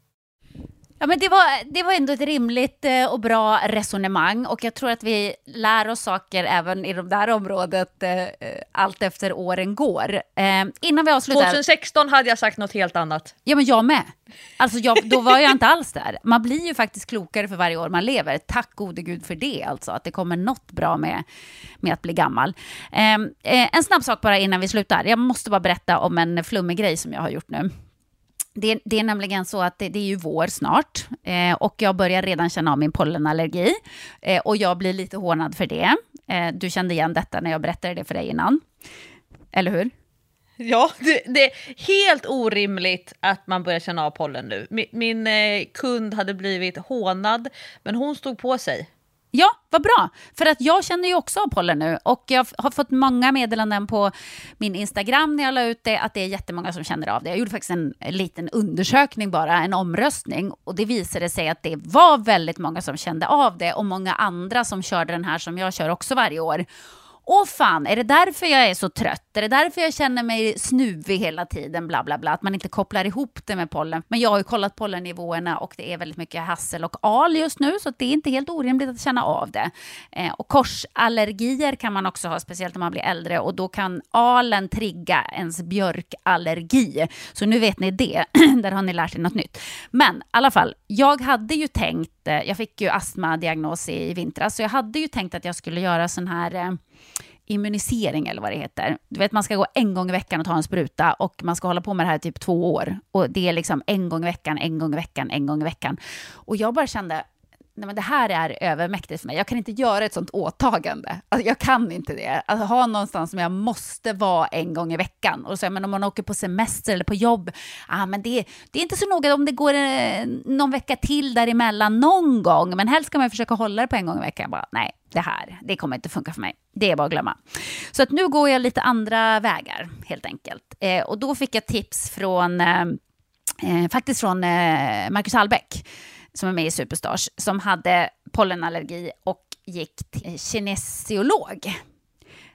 Ja, men det var, det var ändå ett rimligt och bra resonemang och jag tror att vi lär oss saker även i det här området eh, allt efter åren går. Eh, innan vi avslutar... tjugohundrasexton hade jag sagt något helt annat. Ja, men jag med. Alltså jag, då var jag inte alls där. Man blir ju faktiskt klokare för varje år man lever. Tack gode gud för det, alltså. Att det kommer något bra med, med att bli gammal. Eh, en snabb sak bara innan vi slutar. Jag måste bara berätta om en flummig grej som jag har gjort nu. Det, det är nämligen så att det, det är ju vår snart eh, och jag börjar redan känna av min pollenallergi eh, och jag blir lite hånad för det. Eh, du kände igen detta när jag berättade det för dig innan, eller hur? Ja, det, det är helt orimligt att man börjar känna av pollen nu. Min, min eh, kund hade blivit hånad, men hon stod på sig. Ja, vad bra. För att jag känner ju också av pollen nu och jag har fått många meddelanden på min Instagram när jag la ut det att det är jättemånga som känner av det. Jag gjorde faktiskt en liten undersökning bara, en omröstning och det visade sig att det var väldigt många som kände av det och många andra som körde den här som jag kör också varje år. Åh fan, är det därför jag är så trött? Är det därför jag känner mig snuvig hela tiden? Bla bla bla, att man inte kopplar ihop det med pollen. Men jag har ju kollat pollennivåerna och det är väldigt mycket hassel och al just nu. Så det är inte helt orimligt att känna av det. Eh, och korsallergier kan man också ha, speciellt när man blir äldre. Och då kan alen trigga ens björkallergi. Så nu vet ni det. Där har ni lärt er något nytt. Men i alla fall, jag hade ju tänkt, jag fick ju astmadiagnos i vintras. Så jag hade ju tänkt att jag skulle göra sån här... Eh, immunisering eller vad det heter. Du vet, man ska gå en gång i veckan och ta en spruta och man ska hålla på med det här typ två år. Och det är liksom en gång i veckan, en gång i veckan, en gång i veckan. Och jag bara kände, nej men det här är övermäktigt för mig. Jag kan inte göra ett sånt åtagande. Alltså, jag kan inte det. Alltså, ha någonstans som jag måste vara en gång i veckan. Och så, men om man åker på semester eller på jobb, ah, men det, det är inte så noga om det går eh, någon vecka till däremellan någon gång. Men helst ska man försöka hålla det på en gång i veckan. Bara, nej, det här, det kommer inte funka för mig. Det är bara att glömma. Så att nu går jag lite andra vägar, helt enkelt. Eh, och då fick jag tips från, eh, eh, faktiskt från eh, Marcus Hallbäck, som är med i Superstars, som hade pollenallergi och gick till kinesiolog.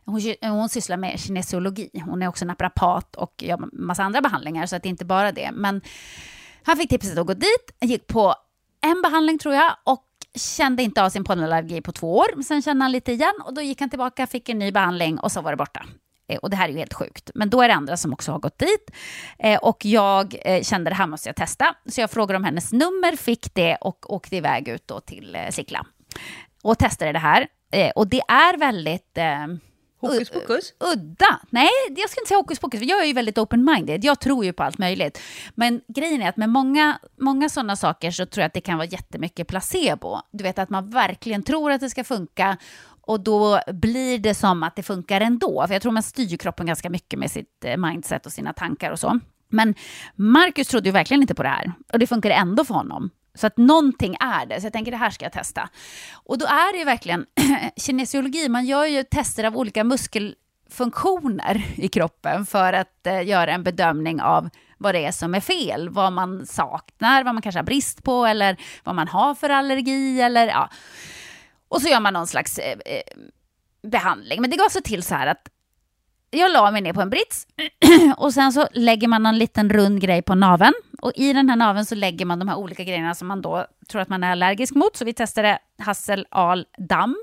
hon, hon sysslar med kinesiologi. Hon är också naprapat och gör massa andra behandlingar, så att det är inte bara det. Men han fick tipset att gå dit, gick på en behandling tror jag och kände inte av sin pollenallergi på två år. Sen kände han lite igen och då gick han tillbaka, fick en ny behandling och så var det borta. Och det här är ju helt sjukt. Men då är det andra som också har gått dit. Och jag kände det här måste jag testa. Så jag frågade om hennes nummer, fick det och åkte iväg ut då till Sickla. Och testade det här. Och det är väldigt... Hokus pokus? Udda. Nej, jag ska inte säga hokus pokus. Jag är ju väldigt open-minded. Jag tror ju på allt möjligt. Men grejen är att med många, många sådana saker så tror jag att det kan vara jättemycket placebo. Du vet att man verkligen tror att det ska funka och då blir det som att det funkar ändå. För jag tror man styr kroppen ganska mycket med sitt mindset och sina tankar och så. Men Marcus trodde ju verkligen inte på det här. Och det funkar ändå för honom. Så att någonting är det. Så jag tänker det här ska jag testa. Och då är det ju verkligen kinesiologi. Man gör ju tester av olika muskelfunktioner i kroppen för att eh, göra en bedömning av vad det är som är fel. Vad man saknar, vad man kanske har brist på eller vad man har för allergi. Eller, ja. Och så gör man någon slags eh, behandling. Men det går så till så här att jag la mig ner på en brits och sen så lägger man en liten rund grej på naveln. Och i den här naveln så lägger man de här olika grejerna som man då tror att man är allergisk mot. Så vi testade hassel, al, damm.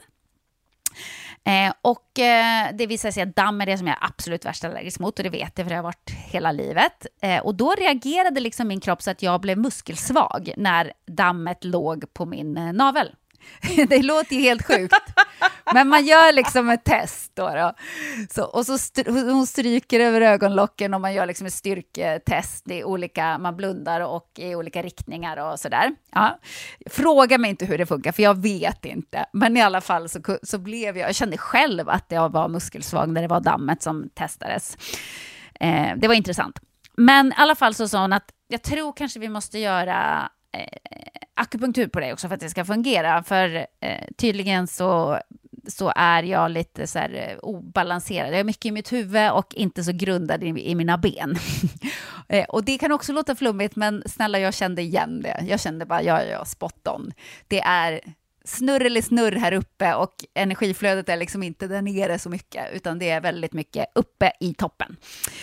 Eh, och eh, det visar sig att damm är det som jag är absolut värst allergisk mot. Och det vet jag för det har varit hela livet. Eh, och då reagerade liksom min kropp så att jag blev muskelsvag när dammet låg på min eh, navel. Det låter ju helt sjukt. Men man gör liksom ett test då. då. Så, och så st- hon stryker över ögonlocken och man gör liksom ett styrketest i olika, man blundar och i olika riktningar och sådär. Ja. Fråga mig inte hur det funkar för jag vet inte. Men i alla fall så, så blev jag, jag kände själv att jag var muskelsvag när det var dammet som testades. Eh, det var intressant. Men i alla fall så sa hon att jag tror kanske vi måste göra eh, akupunktur på det också för att det ska fungera. För eh, tydligen så, så är jag lite så här eh, obalanserad. Jag är mycket i mitt huvud och inte så grundad i, i mina ben. eh, och det kan också låta flummigt, men snälla, jag kände igen det. Jag kände bara, ja, ja, spot on. Det är snurr eller snurr här uppe och energiflödet är liksom inte där nere så mycket, utan det är väldigt mycket uppe i toppen.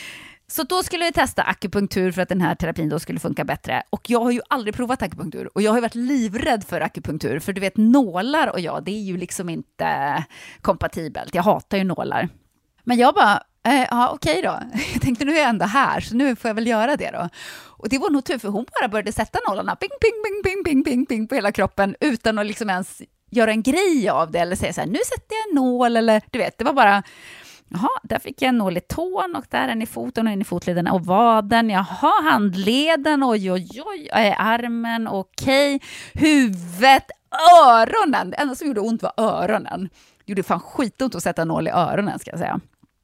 Så då skulle vi testa akupunktur för att den här terapin då skulle funka bättre. Och jag har ju aldrig provat akupunktur. Och jag har varit livrädd för akupunktur. För du vet, nålar och jag, det är ju liksom inte kompatibelt. Jag hatar ju nålar. Men jag bara, eh, ja okej då. Jag tänkte nu är jag ändå här, så nu får jag väl göra det då. Och det var nog tur för hon bara började sätta nålarna ping, ping, ping, ping, ping, ping, ping på hela kroppen. Utan att liksom ens göra en grej av det. Eller säga så här, nu sätter jag en nål. Eller du vet, det var bara... Jaha, där fick jag en nål i tån och där en i foten och en i fotleden och vaden. Jaha, handleden, oj, oj, oj, armen, okej. Okay. Huvudet, öronen. Det enda som gjorde ont var öronen. Det gjorde fan skitont att sätta nål i öronen, ska jag säga.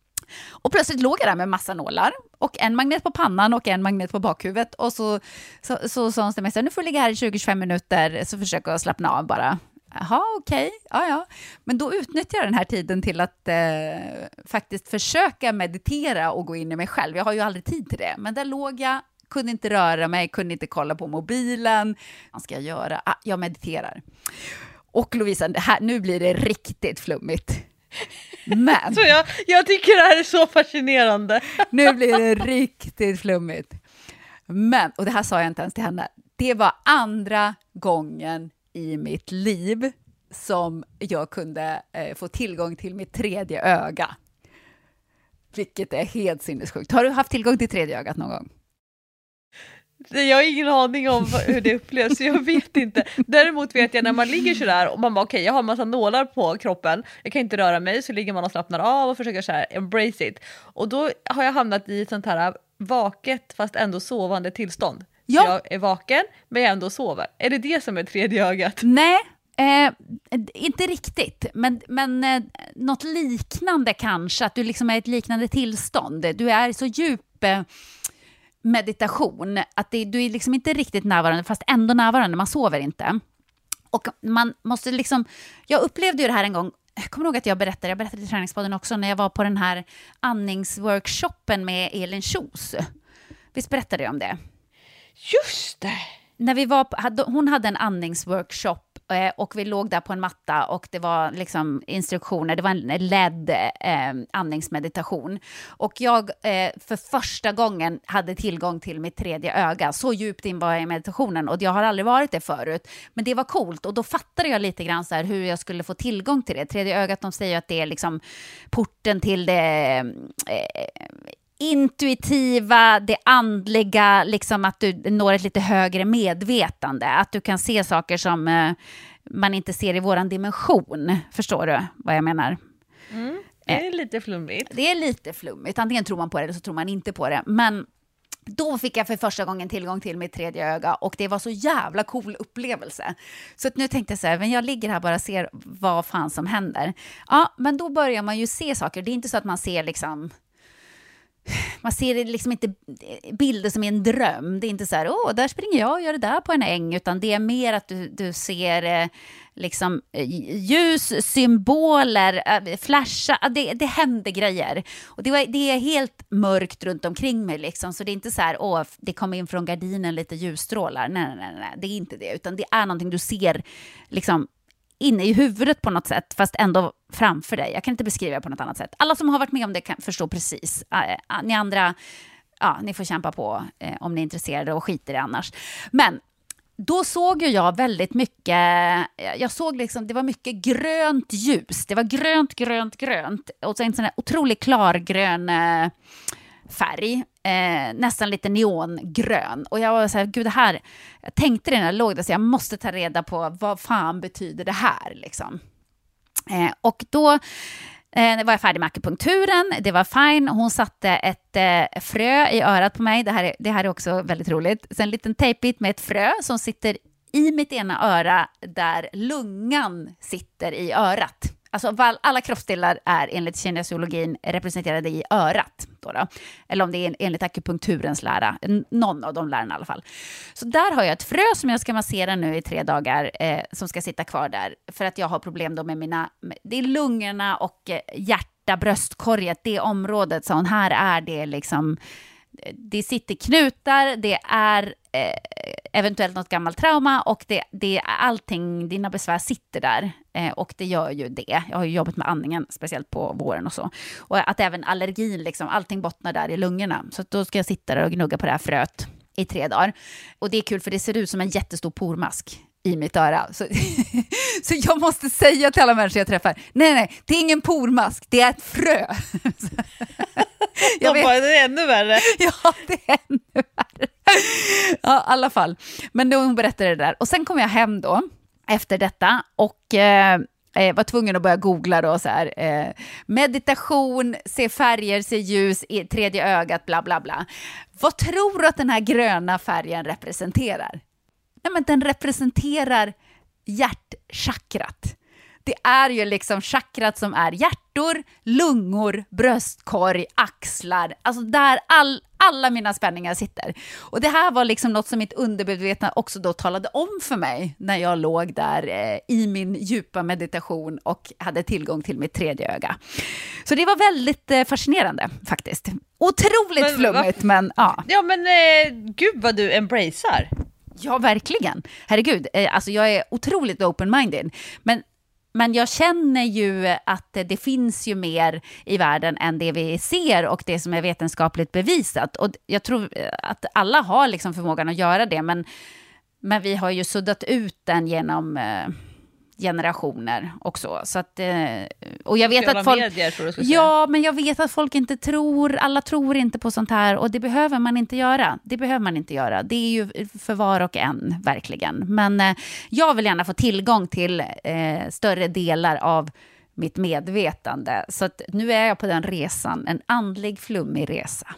Och plötsligt låg jag där med massa nålar och en magnet på pannan och en magnet på bakhuvudet. Och så sa hon till mig, nu får du ligga här i tjugo till tjugofem minuter så försöker jag slappna av bara. Jaha, okej. Okay. Ja, ja. Men då utnyttjar jag den här tiden till att eh, faktiskt försöka meditera och gå in i mig själv. Jag har ju aldrig tid till det. Men där låg jag, kunde inte röra mig, kunde inte kolla på mobilen. Vad ska jag göra? Ah, jag mediterar. Och Lovisa, det här, nu blir det riktigt flummigt. Men... Så jag, jag tycker det här är så fascinerande. Nu blir det riktigt flummigt. Men, och det här sa jag inte ens till henne. Det var andra gången i mitt liv som jag kunde eh, få tillgång till mitt tredje öga. Vilket är helt sinnessjukt. Har du haft tillgång till tredje ögat någon gång? Jag har ingen aning om hur det upplevs, så jag vet inte. Däremot vet jag när man ligger så där och man bara okej, okay, jag har en massa nålar på kroppen, jag kan inte röra mig, så ligger man och slappnar av och försöker så här embrace it. Och då har jag hamnat i ett sånt här vaket fast ändå sovande tillstånd. Ja. Så jag är vaken men jag ändå sover. Är det det som är tredje ögat? Nej, eh, inte riktigt. Men, men eh, något liknande kanske. Att du liksom är i ett liknande tillstånd. Du är så djup eh, meditation att det, du är liksom inte riktigt närvarande fast ändå närvarande. Man sover inte. Och man måste liksom... Jag upplevde ju det här en gång. Jag kommer ihåg att jag berättade, jag berättade i Träningspodden också när jag var på den här andningsworkshopen med Elin Kjos. Visst berättade jag om det? Just det! När vi var på, hade, hon hade en andningsworkshop Och vi låg där på en matta och det var liksom instruktioner, det var en ledd eh, andningsmeditation. Och jag eh, för första gången hade tillgång till mitt tredje öga. Så djupt in var jag i meditationen och jag har aldrig varit det förut. Men det var coolt och då fattade jag lite grann så här hur jag skulle få tillgång till det. Tredje ögat, de säger att det är liksom porten till det... Eh, intuitiva, det andliga, liksom att du når ett lite högre medvetande, att du kan se saker som eh, man inte ser i våran dimension. Förstår du vad jag menar? Mm, det är lite flummigt. Det är lite flummigt, antingen tror man på det eller så tror man inte på det, men då fick jag för första gången tillgång till mitt tredje öga och det var så jävla cool upplevelse. Så att nu tänkte jag så här, men jag ligger här bara och ser vad fan som händer. Ja, men då börjar man ju se saker. Det är inte så att man ser liksom man ser liksom inte bilder som är en dröm. Det är inte så här, åh, där springer jag och gör det där på en äng. Utan det är mer att du, du ser eh, liksom ljus, symboler, eh, flasha. Det, det händer grejer. Och det, var, det är helt mörkt runt omkring mig. Liksom. Så det är inte så här, åh, det kommer in från gardinen lite ljusstrålar. Nej, nej, nej, nej. Det är inte det. Utan det är någonting du ser liksom inne i huvudet på något sätt, fast ändå framför dig. Jag kan inte beskriva det på något annat sätt. Alla som har varit med om det kan förstå precis. Uh, ni andra, ja, ni får kämpa på uh, om ni är intresserade och skiter i annars. Men då såg ju jag väldigt mycket, jag såg liksom, det var mycket grönt ljus. Det var grönt, grönt, grönt. Och så en sån här otroligt klargrön uh, färg. Eh, nästan lite neongrön. Och jag var så här, gud det här, jag tänkte det när jag låg där, så jag måste ta reda på vad fan betyder det här liksom. Eh, och då eh, var jag färdig med akupunkturen, det var fine. Hon satte ett eh, frö i örat på mig, det här, är, det här är också väldigt roligt. Sen en liten tejpbit med ett frö som sitter i mitt ena öra där lungan sitter i örat. Alltså alla kroppsdelar är enligt kinesiologin representerade i örat. Då då. Eller om det är enligt akupunkturens lära. Någon av de lärarna i alla fall. Så där har jag ett frö som jag ska massera nu i tre dagar. Eh, som ska sitta kvar där. För att jag har problem då med mina... Det är lungorna och hjärta, bröstkorget. Det området. Så här är det liksom... Det sitter knutar, det är eh, eventuellt något gammalt trauma och det, det är allting, dina besvär sitter där eh, och det gör ju det. Jag har ju jobbat med andningen, speciellt på våren och så. Och att även allergin, liksom, allting bottnar där i lungorna. Så då ska jag sitta där och gnugga på det här fröet i tre dagar. Och det är kul för det ser ut som en jättestor pormask i mitt öra. Så, så jag måste säga till alla människor jag träffar, nej, nej, det är ingen pormask, det är ett frö. Jag vet. Det är ännu värre. Ja, det är ännu värre. Ja, i alla fall. Men då hon berättade det där. Och sen kom jag hem då, efter detta, och eh, var tvungen att börja googla då så här. Eh, meditation, se färger, se ljus, i tredje ögat, bla bla bla. Vad tror du att den här gröna färgen representerar? Nej, men den representerar hjärtchakrat. Det är ju liksom chakrat som är hjärtor, lungor, bröstkorg, axlar. Alltså där all, alla mina spänningar sitter. Och det här var liksom något som mitt undermedvetna också då talade om för mig när jag låg där eh, i min djupa meditation och hade tillgång till mitt tredje öga. Så det var väldigt eh, fascinerande faktiskt. Otroligt men, flummigt, va? men ja. Ja, men eh, gud vad du embracear. Ja, verkligen. Herregud, eh, alltså jag är otroligt open-minded. Men Men jag känner ju att det finns ju mer i världen än det vi ser och det som är vetenskapligt bevisat. Och jag tror att alla har liksom förmågan att göra det, men, men vi har ju suddat ut den genom eh, generationer också. Så att, eh, och jag vet att folk, medier, tror du ja, men jag vet att folk inte tror, alla tror inte på sånt här och det behöver man inte göra. Det behöver man inte göra. Det är ju för var och en, verkligen. Men eh, jag vill gärna få tillgång till eh, större delar av mitt medvetande. Så att nu är jag på den resan, en andlig flummig resa.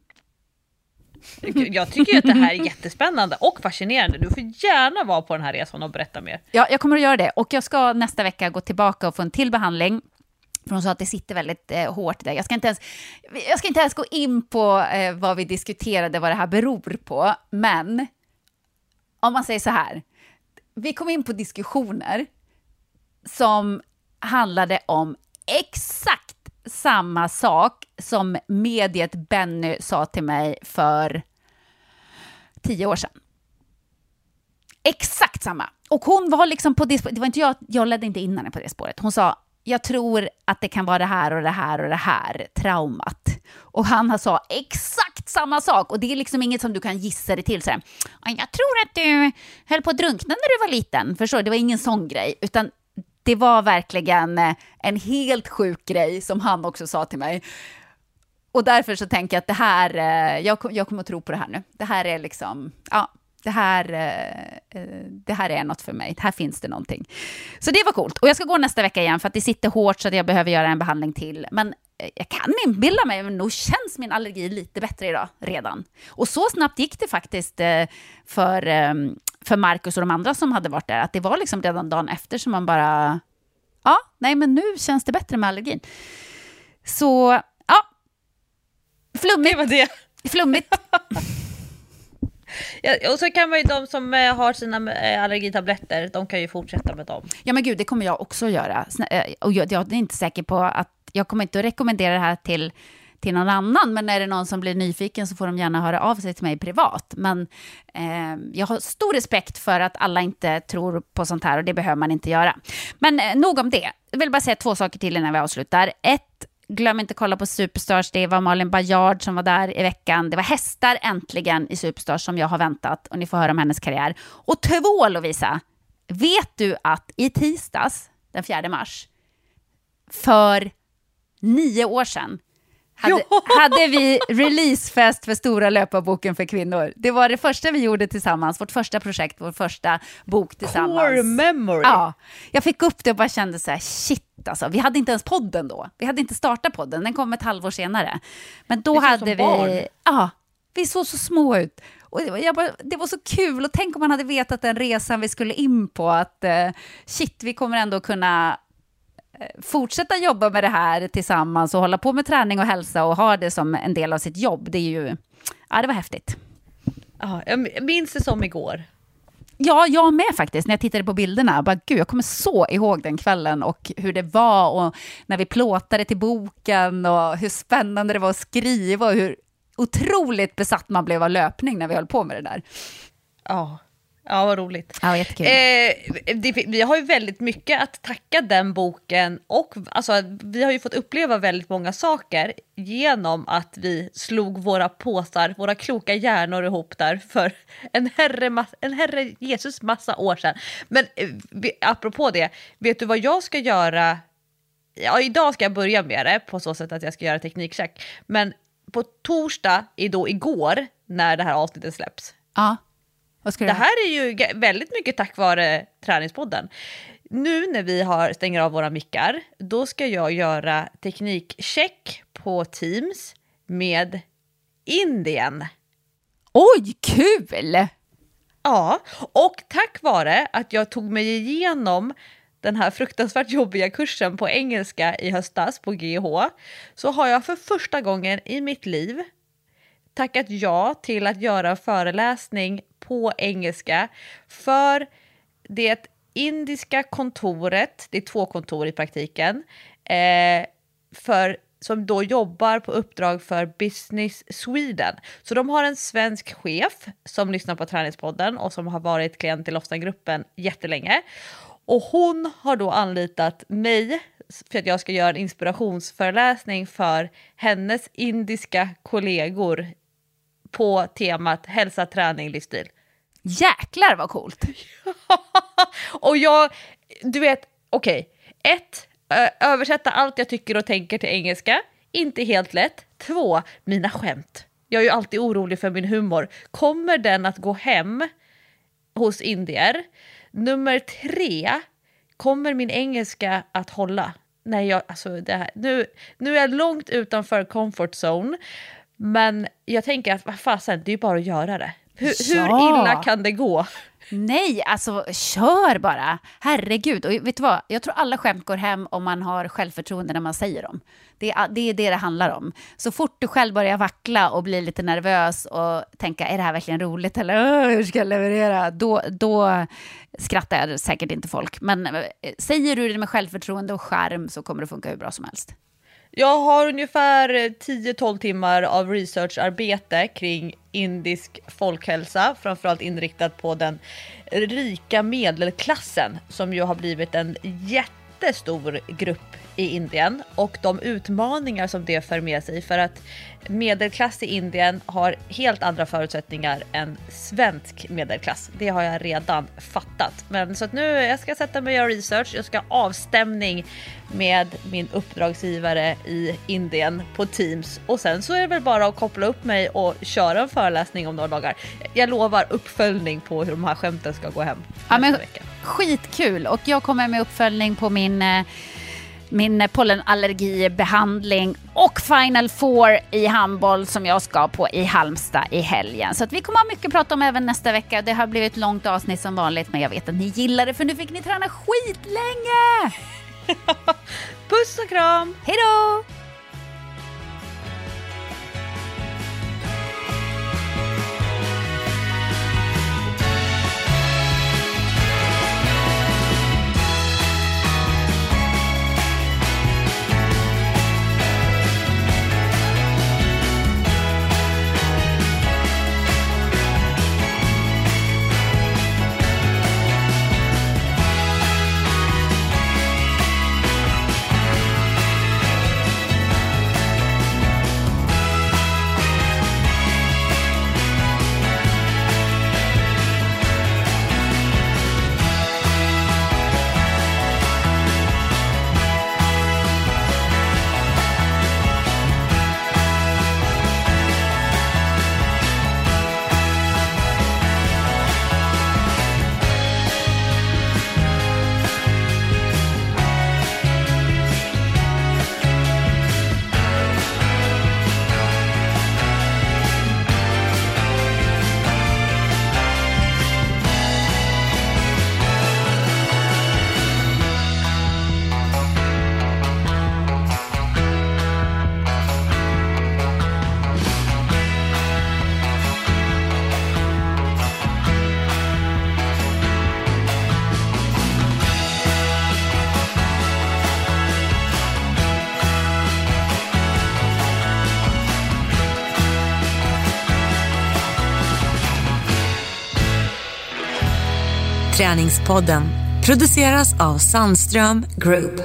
Jag tycker ju att det här är jättespännande och fascinerande. Du får gärna vara på den här resan och berätta mer. Ja, jag kommer att göra det. Och jag ska nästa vecka gå tillbaka och få en till behandling. För hon sa att det sitter väldigt eh, hårt där. Jag ska inte ens, jag ska inte ens gå in på eh, vad vi diskuterade, vad det här beror på. Men om man säger så här. Vi kom in på diskussioner som handlade om exakt samma sak som mediet Benny sa till mig för tio år sedan. Exakt samma. och hon var liksom på det spåret, det var inte jag, jag ledde inte in henne på det spåret. Hon sa, jag tror att det kan vara det här och det här och det här traumat. Och han sa exakt samma sak. Och det är liksom inget som du kan gissa dig till. Så här, jag tror att du höll på att drunkna när du var liten. Förstår du? Det var ingen sån grej. Utan det var verkligen en helt sjuk grej som han också sa till mig. Och därför så tänker jag att det här, jag, jag kommer att tro på det här nu. Det här är liksom, ja. Det här, det här är något för mig. Här finns det någonting. Så det var coolt. Och jag ska gå nästa vecka igen för att det sitter hårt så att jag behöver göra en behandling till. Men jag kan inbilla mig, men nog känns min allergi lite bättre idag redan. Och så snabbt gick det faktiskt för, för Marcus och de andra som hade varit där. Att det var liksom redan dagen efter som man bara, ja, nej men nu känns det bättre med allergin. Så, ja. Flummigt. Det var det. Flummigt. Ja, och så kan man ju, de som eh, har sina eh, allergitabletter, de kan ju fortsätta med dem. Ja men gud, det kommer jag också göra. Och jag, jag är inte säker på att, jag kommer inte att rekommendera det här till, till någon annan, men är det någon som blir nyfiken så får de gärna höra av sig till mig privat. Men eh, jag har stor respekt för att alla inte tror på sånt här och det behöver man inte göra. Men eh, nog om det. Jag vill bara säga två saker till innan vi avslutar. Ett, glöm inte att kolla på Superstars. Det var Malin Bajard som var där i veckan. Det var hästar äntligen i Superstars som jag har väntat. Och ni får höra om hennes karriär. Och två, Lovisa. Vet du att i tisdags, den fjärde mars, för nio år sedan, hade, hade vi releasefest för Stora löparboken för kvinnor. Det var det första vi gjorde tillsammans. Vårt första projekt, vår första bok tillsammans. Core memory. Ja, jag fick upp det och bara kände så här, shit alltså. Vi hade inte ens podden då. Vi hade inte startat podden. Den kom ett halvår senare. Men då hade vi... Ja, vi såg så små ut. Och jag bara, det var så kul. Och tänk om man hade vetat den resan vi skulle in på. Att uh, shit, vi kommer ändå kunna fortsätta jobba med det här tillsammans och hålla på med träning och hälsa och ha det som en del av sitt jobb. Det är ju, ja, det var häftigt. Ja, jag minns det som igår. Ja, jag med faktiskt. När jag tittade på bilderna, bara gud, jag kommer så ihåg den kvällen och hur det var och när vi plåtade till boken och hur spännande det var att skriva och hur otroligt besatt man blev av löpning när vi höll på med det där. Ja. Ja, vad roligt. Ja, jättekul. Eh, det, vi har ju väldigt mycket att tacka den boken och alltså, vi har ju fått uppleva väldigt många saker genom att vi slog våra påsar, våra kloka hjärnor ihop där för en herre, en herre Jesus massa år sedan. Men eh, apropå det, vet du vad jag ska göra? Ja, idag ska jag börja med det på så sätt att jag ska göra teknikcheck. Men på torsdag, är då igår, när det här avsnittet släpps. Ja. Det här är ju väldigt mycket tack vare Träningspodden. Nu när vi har stänger av våra mickar, då ska jag göra teknikcheck på Teams med Indien. Oj, kul! Ja, och tack vare att jag tog mig igenom den här fruktansvärt jobbiga kursen på engelska i höstas på G H, så har jag för första gången i mitt liv tackat ja till att göra föreläsning på engelska för det indiska kontoret, det är två kontor i praktiken, eh, för, som då jobbar på uppdrag för Business Sweden. Så de har en svensk chef som lyssnar på Träningspodden och som har varit klient till Lofsangruppen jättelänge. Och hon har då anlitat mig för att jag ska göra en inspirationsföreläsning för hennes indiska kollegor på temat hälsa, träning, livsstil. Jäklar vad coolt. Och jag, du vet, okej. Okay. Ett, översätta allt jag tycker och tänker till engelska. Inte helt lätt. Två, mina skämt. Jag är ju alltid orolig för min humor. Kommer den att gå hem hos indier? Nummer tre, kommer min engelska att hålla? Nej, jag, alltså det här, nu, nu är jag långt utanför comfort zone. Men jag tänker att vad fasen, det är ju bara att göra det. Hur, ja. hur illa kan det gå? Nej, alltså kör bara. Herregud. Och vet du vad? Jag tror alla skämt går hem om man har självförtroende när man säger dem. Det är, det är det det handlar om. Så fort du själv börjar vackla och blir lite nervös och tänka, är det här verkligen roligt? Eller hur ska jag leverera? Då, då skrattar säkert inte folk. Men säger du det med självförtroende och charm så kommer det funka hur bra som helst. Jag har ungefär tio till tolv timmar av researcharbete kring indisk folkhälsa, framförallt inriktat på den rika medelklassen som ju har blivit en jättestor grupp i Indien och de utmaningar som det för med sig, för att medelklass i Indien har helt andra förutsättningar än svensk medelklass. Det har jag redan fattat. Men så att nu jag ska sätta mig och göra research. Jag ska ha avstämning med min uppdragsgivare i Indien på Teams. Och sen så är det väl bara att koppla upp mig och köra en föreläsning om några dagar. Jag lovar uppföljning på hur de här skämten ska gå hem. Ja, men skitkul. Och jag kommer med uppföljning på min... min pollenallergibehandling och Final Four i handboll som jag ska på i Halmstad i helgen. Så att vi kommer ha mycket att prata om även nästa vecka. Det har blivit ett långt avsnitt som vanligt, men jag vet att ni gillar det för nu fick ni träna skitlänge. Puss och kram. Hej då! Träningspodden produceras av Sandström Group.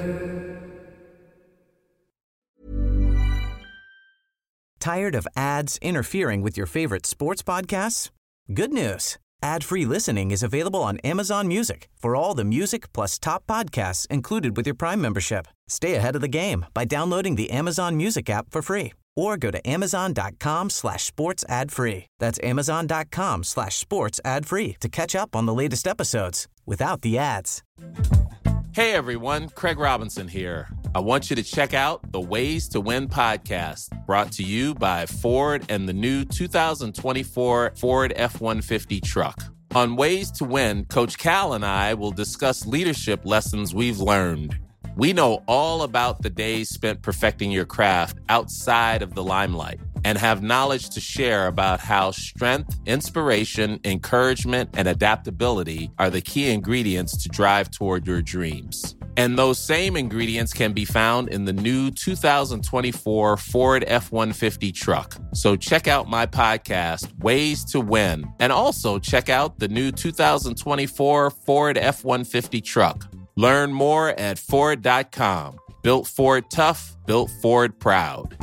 Tired of ads interfering with your favorite sports podcasts? Good news. Ad-free listening is available on Amazon Music for all the music plus top podcasts included with your Prime membership. Stay ahead of the game by downloading the Amazon Music app for free or go to amazon.com slash sports ad free. That's amazon.com slash sports ad free to catch up on the latest episodes without the ads. Hey everyone, Craig Robinson here. I want you to check out the Ways to Win podcast, brought to you by Ford and the new two thousand twenty-four Ford F one fifty truck. On Ways to Win, Coach Cal and I will discuss leadership lessons we've learned. We know all about the days spent perfecting your craft outside of the limelight and have knowledge to share about how strength, inspiration, encouragement, and adaptability are the key ingredients to drive toward your dreams. And those same ingredients can be found in the new two thousand twenty-four Ford F one fifty truck. So check out my podcast, Ways to Win, and also check out the new two thousand twenty-four Ford F one fifty truck. Learn more at Ford dot com. Built Ford tough, built Ford proud.